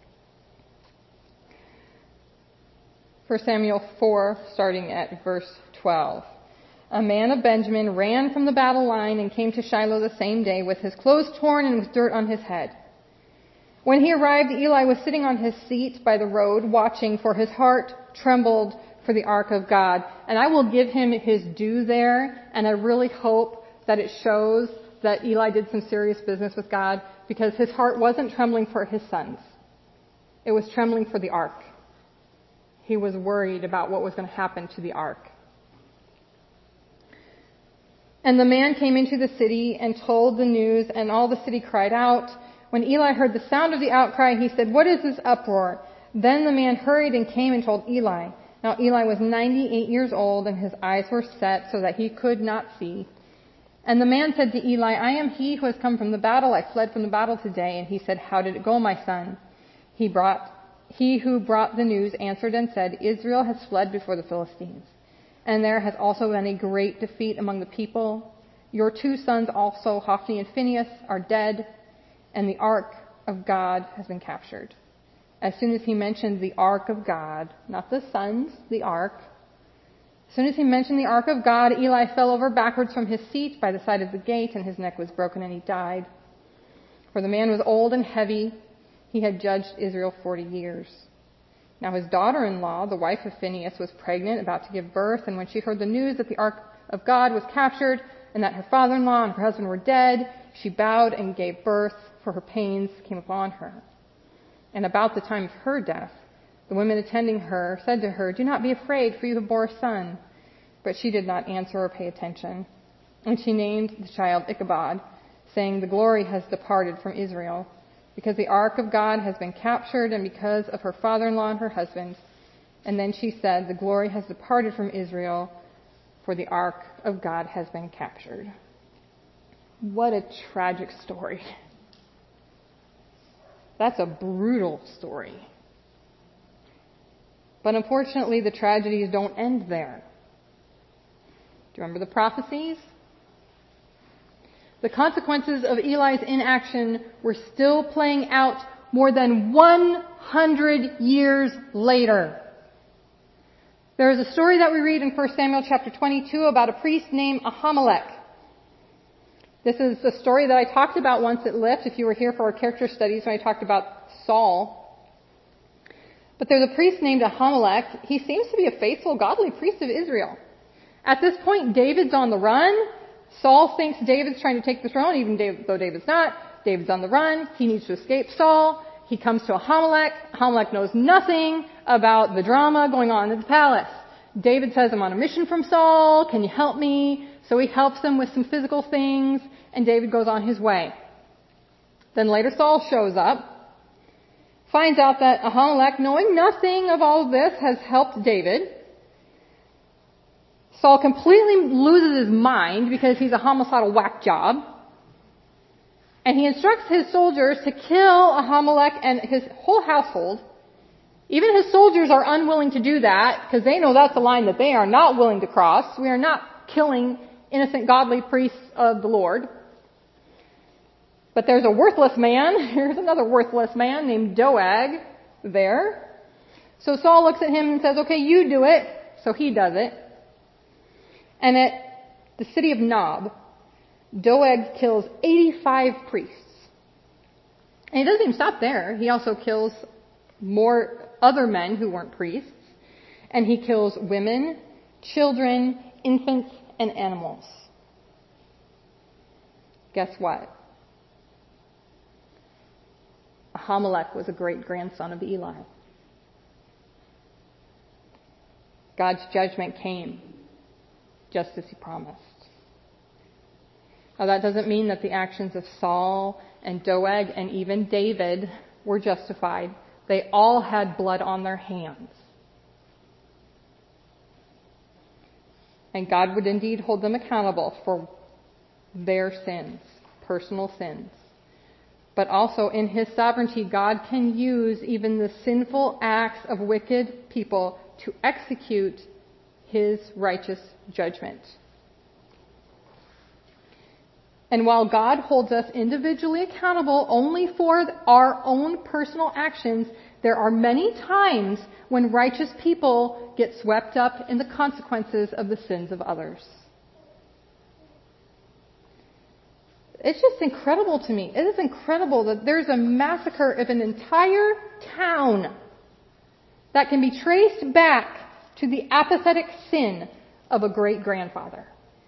First Samuel four, starting at verse twelve. A man of Benjamin ran from the battle line and came to Shiloh the same day with his clothes torn and with dirt on his head. When he arrived, Eli was sitting on his seat by the road, watching, for his heart trembled for the ark of God. And I will give him his due there, and I really hope that it shows that Eli did some serious business with God, because his heart wasn't trembling for his sons. It was trembling for the ark. He was worried about what was going to happen to the ark. And the man came into the city and told the news, and all the city cried out. When Eli heard the sound of the outcry, he said, "What is this uproar?" Then the man hurried and came and told Eli. Now Eli was ninety-eight years old, and his eyes were set so that he could not see. And the man said to Eli, "I am he who has come from the battle. I fled from the battle today." And he said, "How did it go, my son?" He brought, he who brought the news answered and said, "Israel has fled before the Philistines. And there has also been a great defeat among the people. Your two sons also, Hophni and Phinehas, are dead, and the ark of God has been captured." As soon as he mentioned the ark of God, not the sons, the ark. As soon as he mentioned the ark of God, Eli fell over backwards from his seat by the side of the gate, and his neck was broken, and he died. For the man was old and heavy. He had judged Israel forty years. Now his daughter-in-law, the wife of Phinehas, was pregnant, about to give birth, and when she heard the news that the ark of God was captured, and that her father-in-law and her husband were dead, she bowed and gave birth, for her pains came upon her. And about the time of her death, the women attending her said to her, "Do not be afraid, for you have bore a son." But she did not answer or pay attention. And she named the child Ichabod, saying, "The glory has departed from Israel, because the ark of God has been captured, and because of her father-in-law and her husband." And then she said, "The glory has departed from Israel, for the ark of God has been captured." What a tragic story. That's a brutal story. But unfortunately, the tragedies don't end there. Do you remember the prophecies? The consequences of Eli's inaction were still playing out more than one hundred years later. There is a story that we read in First Samuel chapter twenty-two about a priest named Ahimelech. This is the story that I talked about once at Lift, if you were here for our character studies when I talked about Saul. But there's a priest named Ahimelech. He seems to be a faithful, godly priest of Israel. At this point, David's on the run. Saul thinks David's trying to take the throne, even though David's not. David's on the run. He needs to escape Saul. He comes to Ahimelech. Ahimelech knows nothing about the drama going on in the palace. David says, "I'm on a mission from Saul. Can you help me?" So he helps him with some physical things, and David goes on his way. Then later Saul shows up, finds out that Ahimelech, knowing nothing of all of this, has helped David. Saul completely loses his mind because he's a homicidal whack job. And he instructs his soldiers to kill Ahimelech and his whole household. Even his soldiers are unwilling to do that because they know that's a line that they are not willing to cross. We are not killing innocent godly priests of the Lord. But there's a worthless man. Here's another worthless man named Doeg there. So Saul looks at him and says, okay, you do it. So he does it. And at the city of Nob, Doeg kills eighty-five priests. And he doesn't even stop there. He also kills more other men who weren't priests. And he kills women, children, infants, and animals. Guess what? Ahimelech was a great-grandson of Eli. God's judgment came just as he promised. Now that doesn't mean that the actions of Saul and Doeg and even David were justified. They all had blood on their hands. And God would indeed hold them accountable for their sins, personal sins. But also in His sovereignty, God can use even the sinful acts of wicked people to execute His righteous judgment. And while God holds us individually accountable only for our own personal actions, there are many times when righteous people get swept up in the consequences of the sins of others. It's just incredible to me. It is incredible that there's a massacre of an entire town that can be traced back to the apathetic sin of a great-grandfather.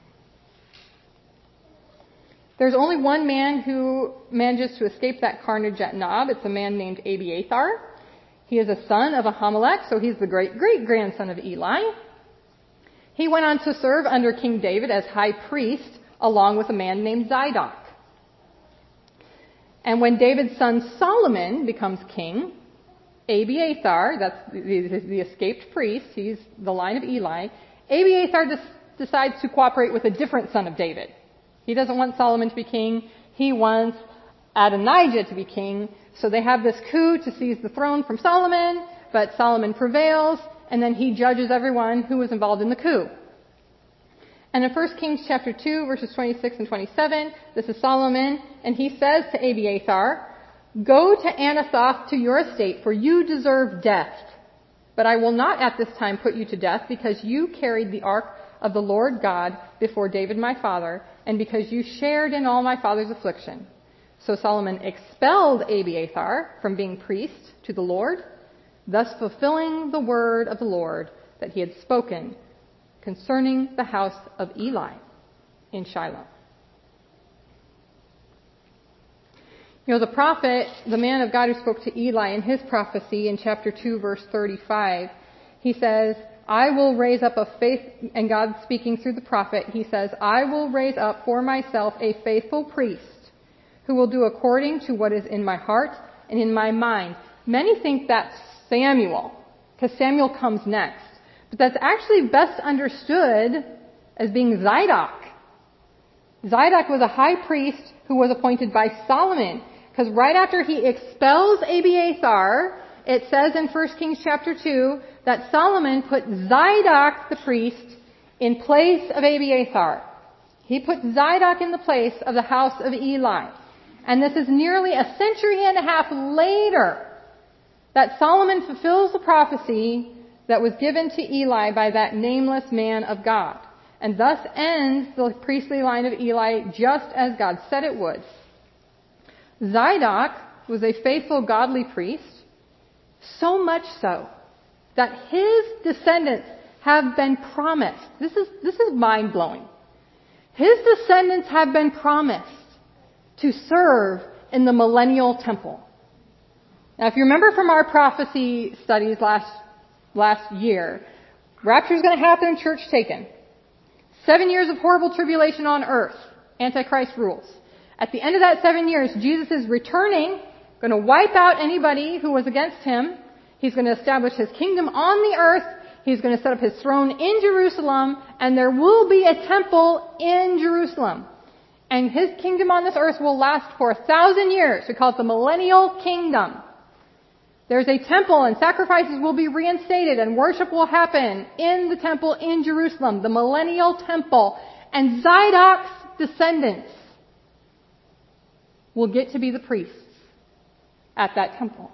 There's only one man who manages to escape that carnage at Nob. It's a man named Abiathar. He is a son of Ahimelech, so he's the great-great-grandson of Eli. He went on to serve under King David as high priest, along with a man named Zadok. And when David's son Solomon becomes king, Abiathar, that's the, the, the escaped priest, he's the line of Eli, Abiathar des- decides to cooperate with a different son of David. He doesn't want Solomon to be king. He wants Adonijah to be king. So they have this coup to seize the throne from Solomon, but Solomon prevails, and then he judges everyone who was involved in the coup. And in First Kings chapter two, verses twenty-six and twenty-seven, this is Solomon, and he says to Abiathar, "Go to Anathoth to your estate, for you deserve death. But I will not at this time put you to death, because you carried the ark of the Lord God before David my father, and because you shared in all my father's affliction." So Solomon expelled Abiathar from being priest to the Lord, thus fulfilling the word of the Lord that he had spoken concerning the house of Eli in Shiloh. You know, the prophet, the man of God who spoke to Eli in his prophecy in chapter two, verse thirty-five, he says, I will raise up a faith, and God speaking through the prophet, he says, I will raise up for myself a faithful priest who will do according to what is in my heart and in my mind. Many think that's Samuel, because Samuel comes next. But that's actually best understood as being Zadok. Zadok was a high priest who was appointed by Solomon, because right after he expels Abiathar, it says in First Kings chapter two that Solomon put Zadok the priest in place of Abiathar. He put Zadok in the place of the house of Eli. And this is nearly a century and a half later that Solomon fulfills the prophecy that was given to Eli by that nameless man of God. And thus ends the priestly line of Eli just as God said it would. Zadok was a faithful, godly priest, so much so that his descendants have been promised. This is, this is mind-blowing. His descendants have been promised to serve in the millennial temple. Now, if you remember from our prophecy studies last, last year, rapture is going to happen, church taken. Seven years of horrible tribulation on earth. Antichrist rules. At the end of that seven years, Jesus is returning, going to wipe out anybody who was against him. He's going to establish his kingdom on the earth. He's going to set up his throne in Jerusalem, and there will be a temple in Jerusalem. And his kingdom on this earth will last for a thousand years. We call it the millennial kingdom. There's a temple, and sacrifices will be reinstated, and worship will happen in the temple in Jerusalem, the millennial temple. And Zadok's descendants will get to be the priests at that temple.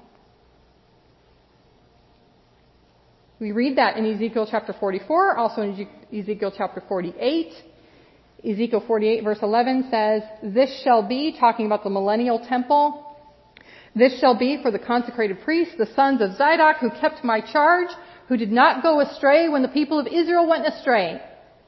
We read that in Ezekiel chapter forty-four, also in Ezekiel chapter forty-eight. Ezekiel forty-eight verse eleven says, "This shall be," talking about the millennial temple, "this shall be for the consecrated priests, the sons of Zadok, who kept my charge, who did not go astray when the people of Israel went astray."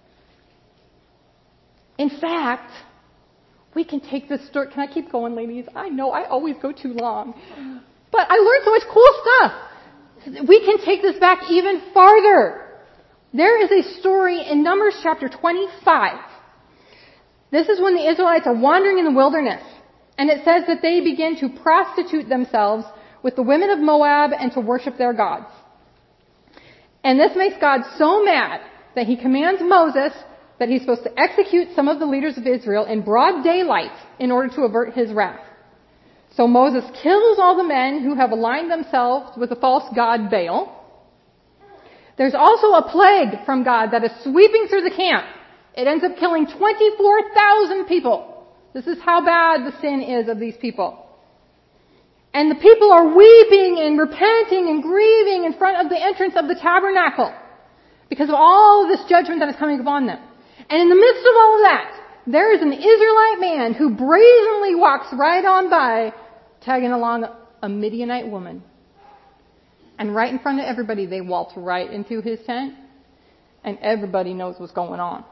In fact, we can take this story. Can I keep going, ladies? I know I always go too long. But I learned so much cool stuff. We can take this back even farther. There is a story in Numbers chapter twenty-five. This is when the Israelites are wandering in the wilderness. And it says that they begin to prostitute themselves with the women of Moab and to worship their gods. And this makes God so mad that he commands Moses that he's supposed to execute some of the leaders of Israel in broad daylight in order to avert his wrath. So Moses kills all the men who have aligned themselves with the false god Baal. There's also a plague from God that is sweeping through the camp. It ends up killing twenty-four thousand people. This is how bad the sin is of these people. And the people are weeping and repenting and grieving in front of the entrance of the tabernacle because of all of this judgment that is coming upon them. And in the midst of all of that, there is an Israelite man who brazenly walks right on by, tagging along a Midianite woman. And right in front of everybody, they waltz right into his tent, and everybody knows what's going on.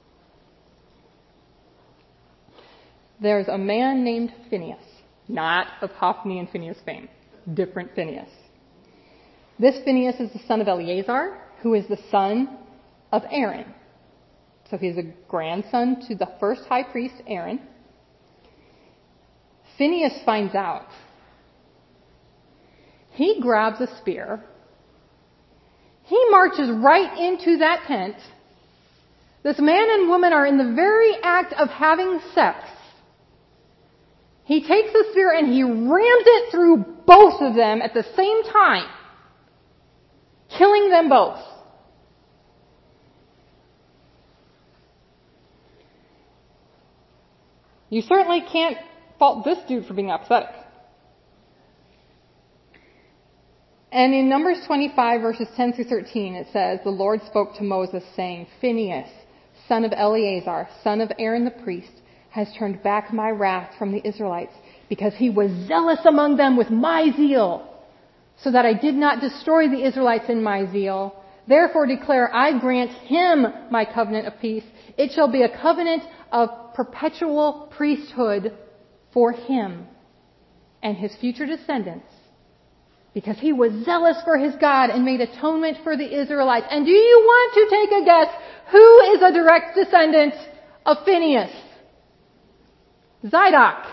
There's a man named Phinehas, not of Hophni and Phinehas fame, different Phinehas. This Phinehas is the son of Eleazar, who is the son of Aaron. So he's a grandson to the first high priest, Aaron. Phinehas finds out. He grabs a spear. He marches right into that tent. This man and woman are in the very act of having sex. He takes the spear and he rams it through both of them at the same time, killing them both. You certainly can't fault this dude for being apathetic. And in Numbers twenty-five, verses ten through thirteen, it says, "The Lord spoke to Moses, saying, Phinehas, son of Eleazar, son of Aaron the priest, has turned back my wrath from the Israelites, because he was zealous among them with my zeal, so that I did not destroy the Israelites in my zeal. Therefore declare, I grant him my covenant of peace. It shall be a covenant of perpetual priesthood for him and his future descendants, because he was zealous for his God and made atonement for the Israelites." And do you want to take a guess who is a direct descendant of Phinehas? Zadok.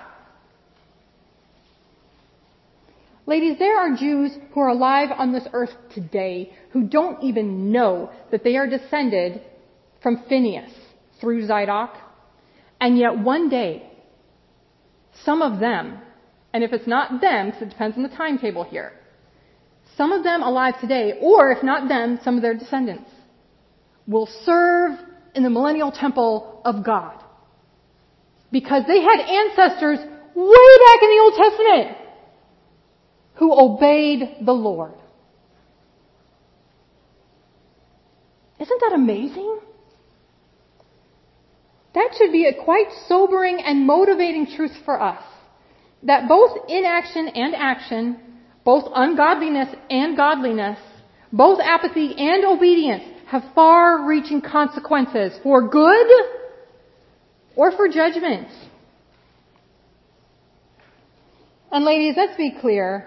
Ladies, there are Jews who are alive on this earth today who don't even know that they are descended from Phinehas through Zadok. And yet one day, some of them, and if it's not them, because it depends on the timetable here, some of them alive today, or if not them, some of their descendants, will serve in the millennial temple of God. Because they had ancestors way back in the Old Testament who obeyed the Lord. Isn't that amazing? That should be a quite sobering and motivating truth for us. That both inaction and action, both ungodliness and godliness, both apathy and obedience have far-reaching consequences for good or for judgment. And ladies, let's be clear.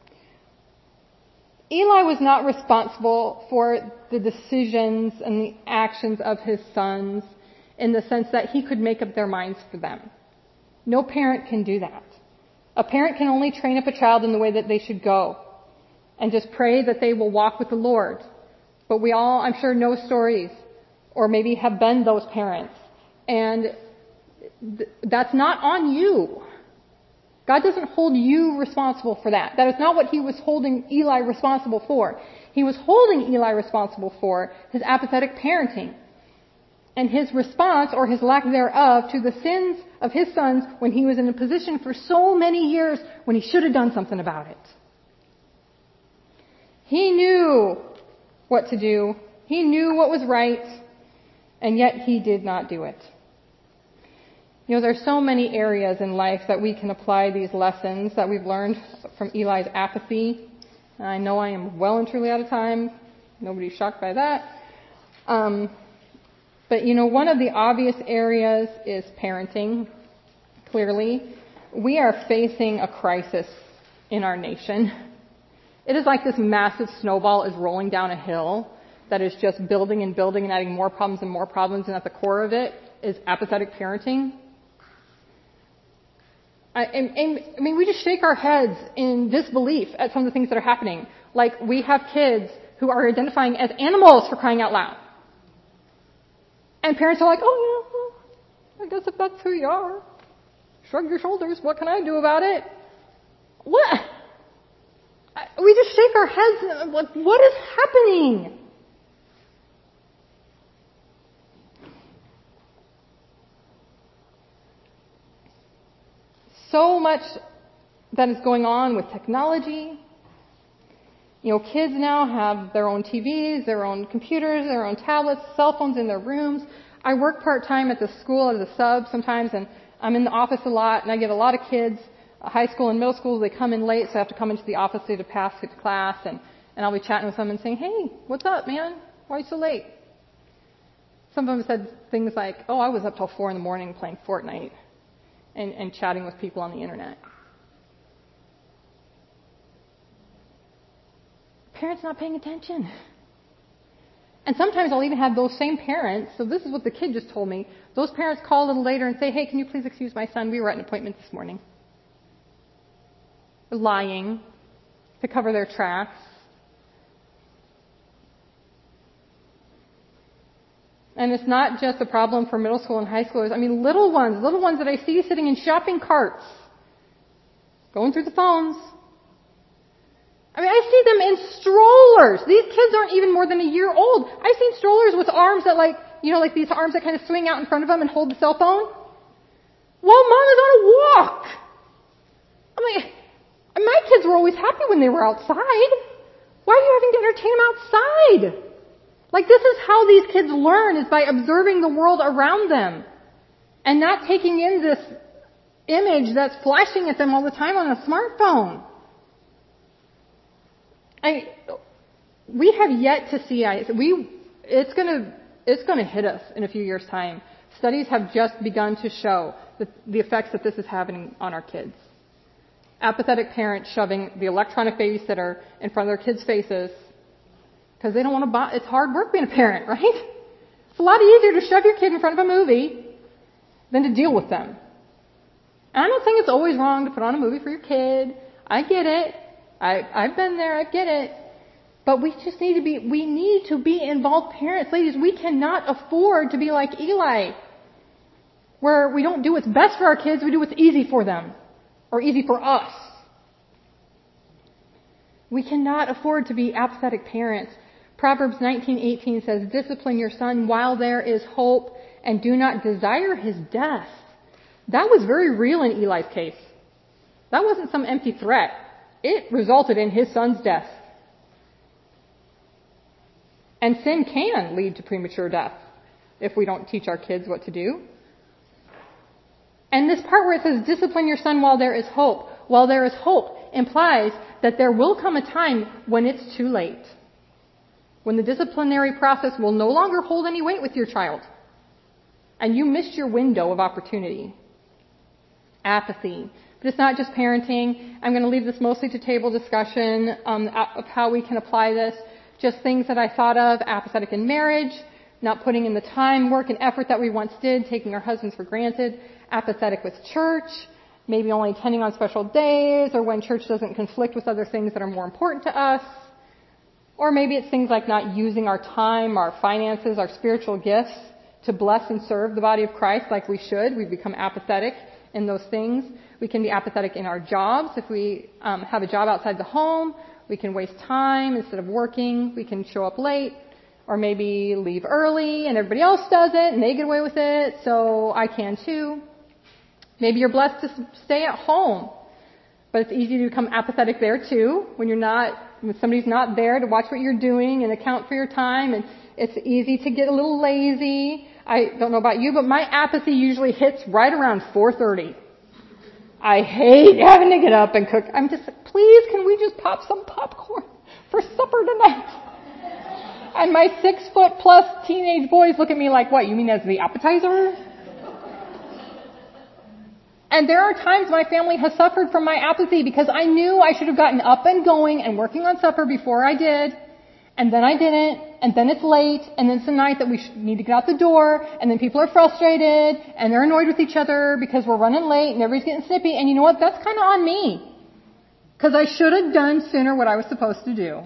Eli was not responsible for the decisions and the actions of his sons in the sense that he could make up their minds for them. No parent can do that. A parent can only train up a child in the way that they should go and just pray that they will walk with the Lord. But we all, I'm sure, know stories, or maybe have been those parents. And th- that's not on you. God doesn't hold you responsible for that. That is not what he was holding Eli responsible for. He was holding Eli responsible for his apathetic parenting and his response, or his lack thereof, to the sins of his sons when he was in a position for so many years when he should have done something about it. He knew what to do. He knew what was right, and yet he did not do it. You know, there's so many areas in life that we can apply these lessons that we've learned from Eli's apathy. I know I am well and truly out of time. Nobody's shocked by that. Um, but, you know, one of the obvious areas is parenting, clearly. We are facing a crisis in our nation. It is like this massive snowball is rolling down a hill that is just building and building and adding more problems and more problems, and at the core of it is apathetic parenting. I, and, and, I mean, we just shake our heads in disbelief at some of the things that are happening. Like, we have kids who are identifying as animals, for crying out loud. And parents are like, oh, yeah, well, I guess if that's who you are, shrug your shoulders. What can I do about it? What? We just shake our heads. Like, what is happening? So much that is going on with technology. You know, kids now have their own T Vs, their own computers, their own tablets, cell phones in their rooms. I work part-time at the school as a sub sometimes, and I'm in the office a lot, and I get a lot of kids, high school and middle school. They come in late, so I have to come into the office to pass to class, and, and I'll be chatting with them and saying, hey, what's up, man? Why are you so late? Some of them said things like, oh, I was up till four in the morning playing Fortnite and, and chatting with people on the internet. Parents not paying attention. And sometimes I'll even have those same parents, so this is what the kid just told me, those parents call a little later and say, hey, can you please excuse my son? We were at an appointment this morning. Lying to cover their tracks. And it's not just a problem for middle school and high schoolers. I mean, little ones, little ones that I see sitting in shopping carts, going through the phones. I mean, I see them in strollers. These kids aren't even more than a year old. I've seen strollers with arms that like, you know, like these arms that kind of swing out in front of them and hold the cell phone. While mom is on a walk. I'm like, my kids were always happy when they were outside. Why are you having to entertain them outside? Like, this is how these kids learn, is by observing the world around them and not taking in this image that's flashing at them all the time on a smartphone. I, we have yet to see, we, it's gonna, it's gonna hit us in a few years' time. Studies have just begun to show the, the effects that this is having on our kids. Apathetic parents shoving the electronic babysitter in front of their kids' faces because they don't want to buy, it's hard work being a parent, right? It's a lot easier to shove your kid in front of a movie than to deal with them. And I'm not saying it's always wrong to put on a movie for your kid. I get it. I, I've been there. I get it. But we just need to be, we need to be involved parents. Ladies, we cannot afford to be like Eli, where we don't do what's best for our kids, we do what's easy for them, or easy for us. We cannot afford to be apathetic parents. Proverbs nineteen eighteen says, discipline your son while there is hope, and do not desire his death. That was very real in Eli's case. That wasn't some empty threat. It resulted in his son's death. And sin can lead to premature death if we don't teach our kids what to do. And this part where it says, discipline your son while there is hope. While there is hope implies that there will come a time when it's too late. When the disciplinary process will no longer hold any weight with your child. And you missed your window of opportunity. Apathy. But it's not just parenting. I'm going to leave this mostly to table discussion um, of how we can apply this. Just things that I thought of. Apathetic in marriage. Not putting in the time, work, and effort that we once did. Taking our husbands for granted. Apathetic with church. Maybe only attending on special days or when church doesn't conflict with other things that are more important to us. Or maybe it's things like not using our time, our finances, our spiritual gifts to bless and serve the body of Christ like we should. We become apathetic in those things. We can be apathetic in our jobs. If we um, have a job outside the home, we can waste time instead of working. We can show up late or maybe leave early and everybody else does it and they get away with it, so I can too. Maybe you're blessed to stay at home, but it's easy to become apathetic there too when you're not, when somebody's not there to watch what you're doing and account for your time, and it's easy to get a little lazy. I don't know about you, but my apathy usually hits right around four thirty. I hate having to get up and cook. I'm just, please, can we just pop some popcorn for supper tonight? And my six foot plus teenage boys look at me like, what, you mean as the appetizer? And there are times my family has suffered from my apathy because I knew I should have gotten up and going and working on supper before I did. And then I didn't. And then it's late. And then it's the night that we need to get out the door. And then people are frustrated. And they're annoyed with each other because we're running late and everybody's getting snippy. And you know what? That's kind of on me. Because I should have done sooner what I was supposed to do.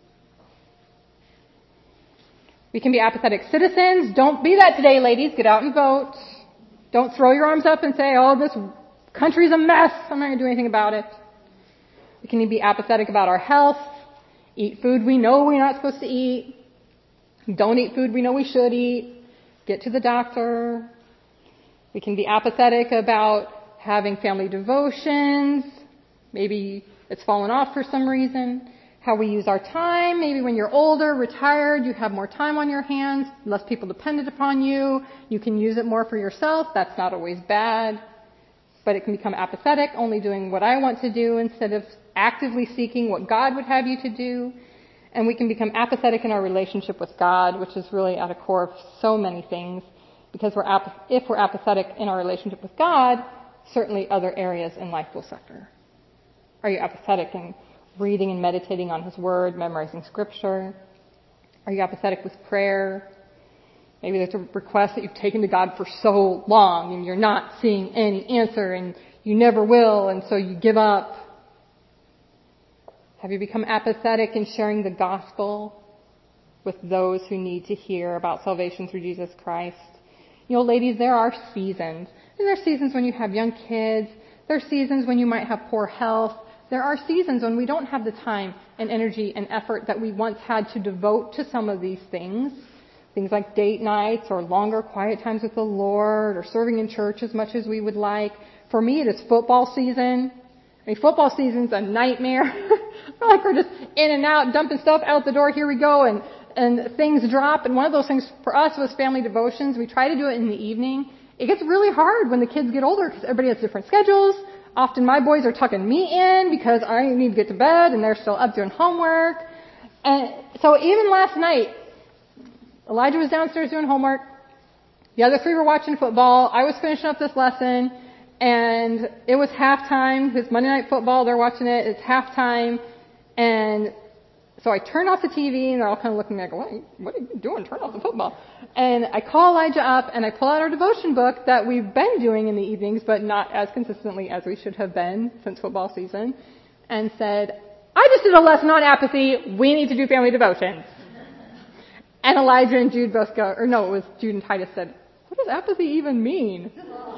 We can be apathetic citizens. Don't be that today, ladies. Get out and vote. Don't throw your arms up and say, oh, this country's a mess. I'm not going to do anything about it. We can be apathetic about our health. Eat food we know we're not supposed to eat. Don't eat food we know we should eat. Get to the doctor. We can be apathetic about having family devotions. Maybe it's fallen off for some reason. How we use our time. Maybe when you're older, retired, you have more time on your hands, less people dependent upon you. You can use it more for yourself. That's not always bad. But it can become apathetic, only doing what I want to do instead of actively seeking what God would have you to do. And we can become apathetic in our relationship with God, which is really at a core of so many things. Because we're ap- if we're apathetic in our relationship with God, certainly other areas in life will suffer. Are you apathetic in reading and meditating on His Word, memorizing Scripture? Are you apathetic with prayer? Maybe there's a request that you've taken to God for so long and you're not seeing any answer and you never will, and so you give up. Have you become apathetic in sharing the gospel with those who need to hear about salvation through Jesus Christ? You know, ladies, there are seasons. And there are seasons when you have young kids. There are seasons when you might have poor health. There are seasons when we don't have the time and energy and effort that we once had to devote to some of these things. Things like date nights or longer quiet times with the Lord or serving in church as much as we would like. For me, it is football season. I mean, football season's a nightmare. Like we're just in and out, dumping stuff out the door. Here we go. And, and things drop. And one of those things for us was family devotions. We try to do it in the evening. It gets really hard when the kids get older because everybody has different schedules. Often my boys are tucking me in because I need to get to bed and they're still up doing homework. And so even last night, Elijah was downstairs doing homework. The other three were watching football. I was finishing up this lesson and it was halftime. It's Monday Night Football. They're watching it. It's halftime. And so I turned off the T V and they're all kind of looking at me like, what, what are you doing? Turn off the football. And I call Elijah up and I pull out our devotion book that we've been doing in the evenings, but not as consistently as we should have been since football season, and said, I just did a lesson on apathy. We need to do family devotions. And Elijah and Jude both go, or no, it was Jude and Titus said, what does apathy even mean?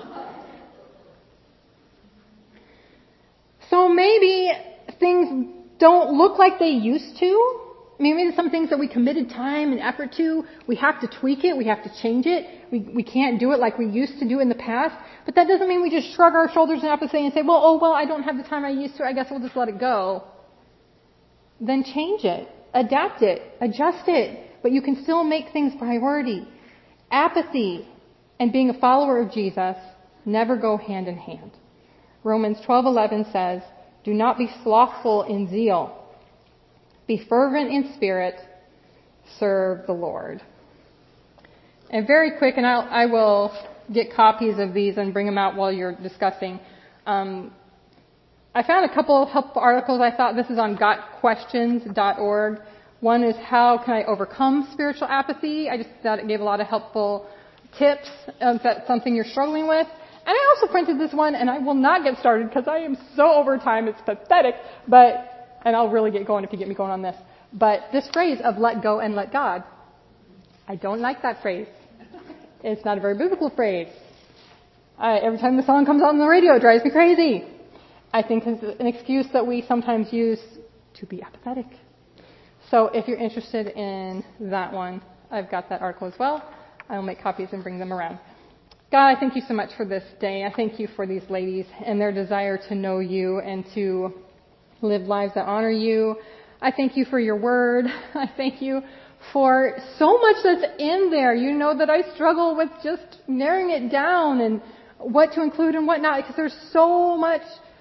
So maybe things don't look like they used to. Maybe there's some things that we committed time and effort to. We have to tweak it. We have to change it. We, we can't do it like we used to do in the past. But that doesn't mean we just shrug our shoulders in apathy and say, well, oh, well, I don't have the time I used to. I guess we'll just let it go. Then change it. Adapt it. Adjust it. But you can still make things priority. Apathy and being a follower of Jesus never go hand in hand. Romans twelve eleven says, do not be slothful in zeal. Be fervent in spirit. Serve the Lord. And very quick, and I'll, I will get copies of these and bring them out while you're discussing. Um, I found a couple of helpful articles. I thought this is on got questions dot org. One is how can I overcome spiritual apathy? I just thought it gave a lot of helpful tips if that's something you're struggling with. And I also printed this one, and I will not get started because I am so over time. It's pathetic, but, and I'll really get going if you get me going on this. But this phrase of let go and let God, I don't like that phrase. It's not a very biblical phrase. I, every time the song comes on the radio, it drives me crazy. I think it's an excuse that we sometimes use to be apathetic. So if you're interested in that one, I've got that article as well. I will make copies and bring them around. God, I thank you so much for this day. I thank you for these ladies and their desire to know you and to live lives that honor you. I thank you for your word. I thank you for so much that's in there. You know that I struggle with just narrowing it down and what to include and what not, because there's so much,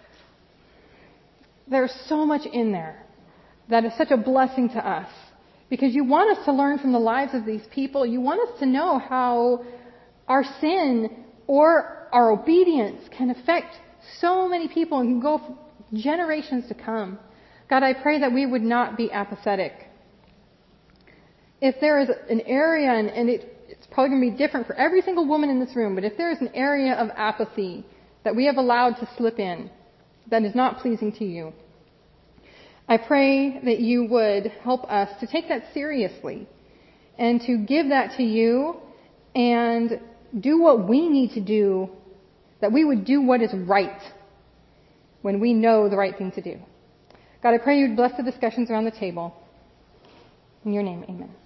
there's so much in there that is such a blessing to us. Because you want us to learn from the lives of these people. You want us to know how our sin or our obedience can affect so many people and can go for generations to come. God, I pray that we would not be apathetic. If there is an area, and, and it, it's probably going to be different for every single woman in this room, but if there is an area of apathy that we have allowed to slip in that is not pleasing to you, I pray that you would help us to take that seriously and to give that to you and do what we need to do, that we would do what is right when we know the right thing to do. God, I pray you'd bless the discussions around the table. In your name, amen.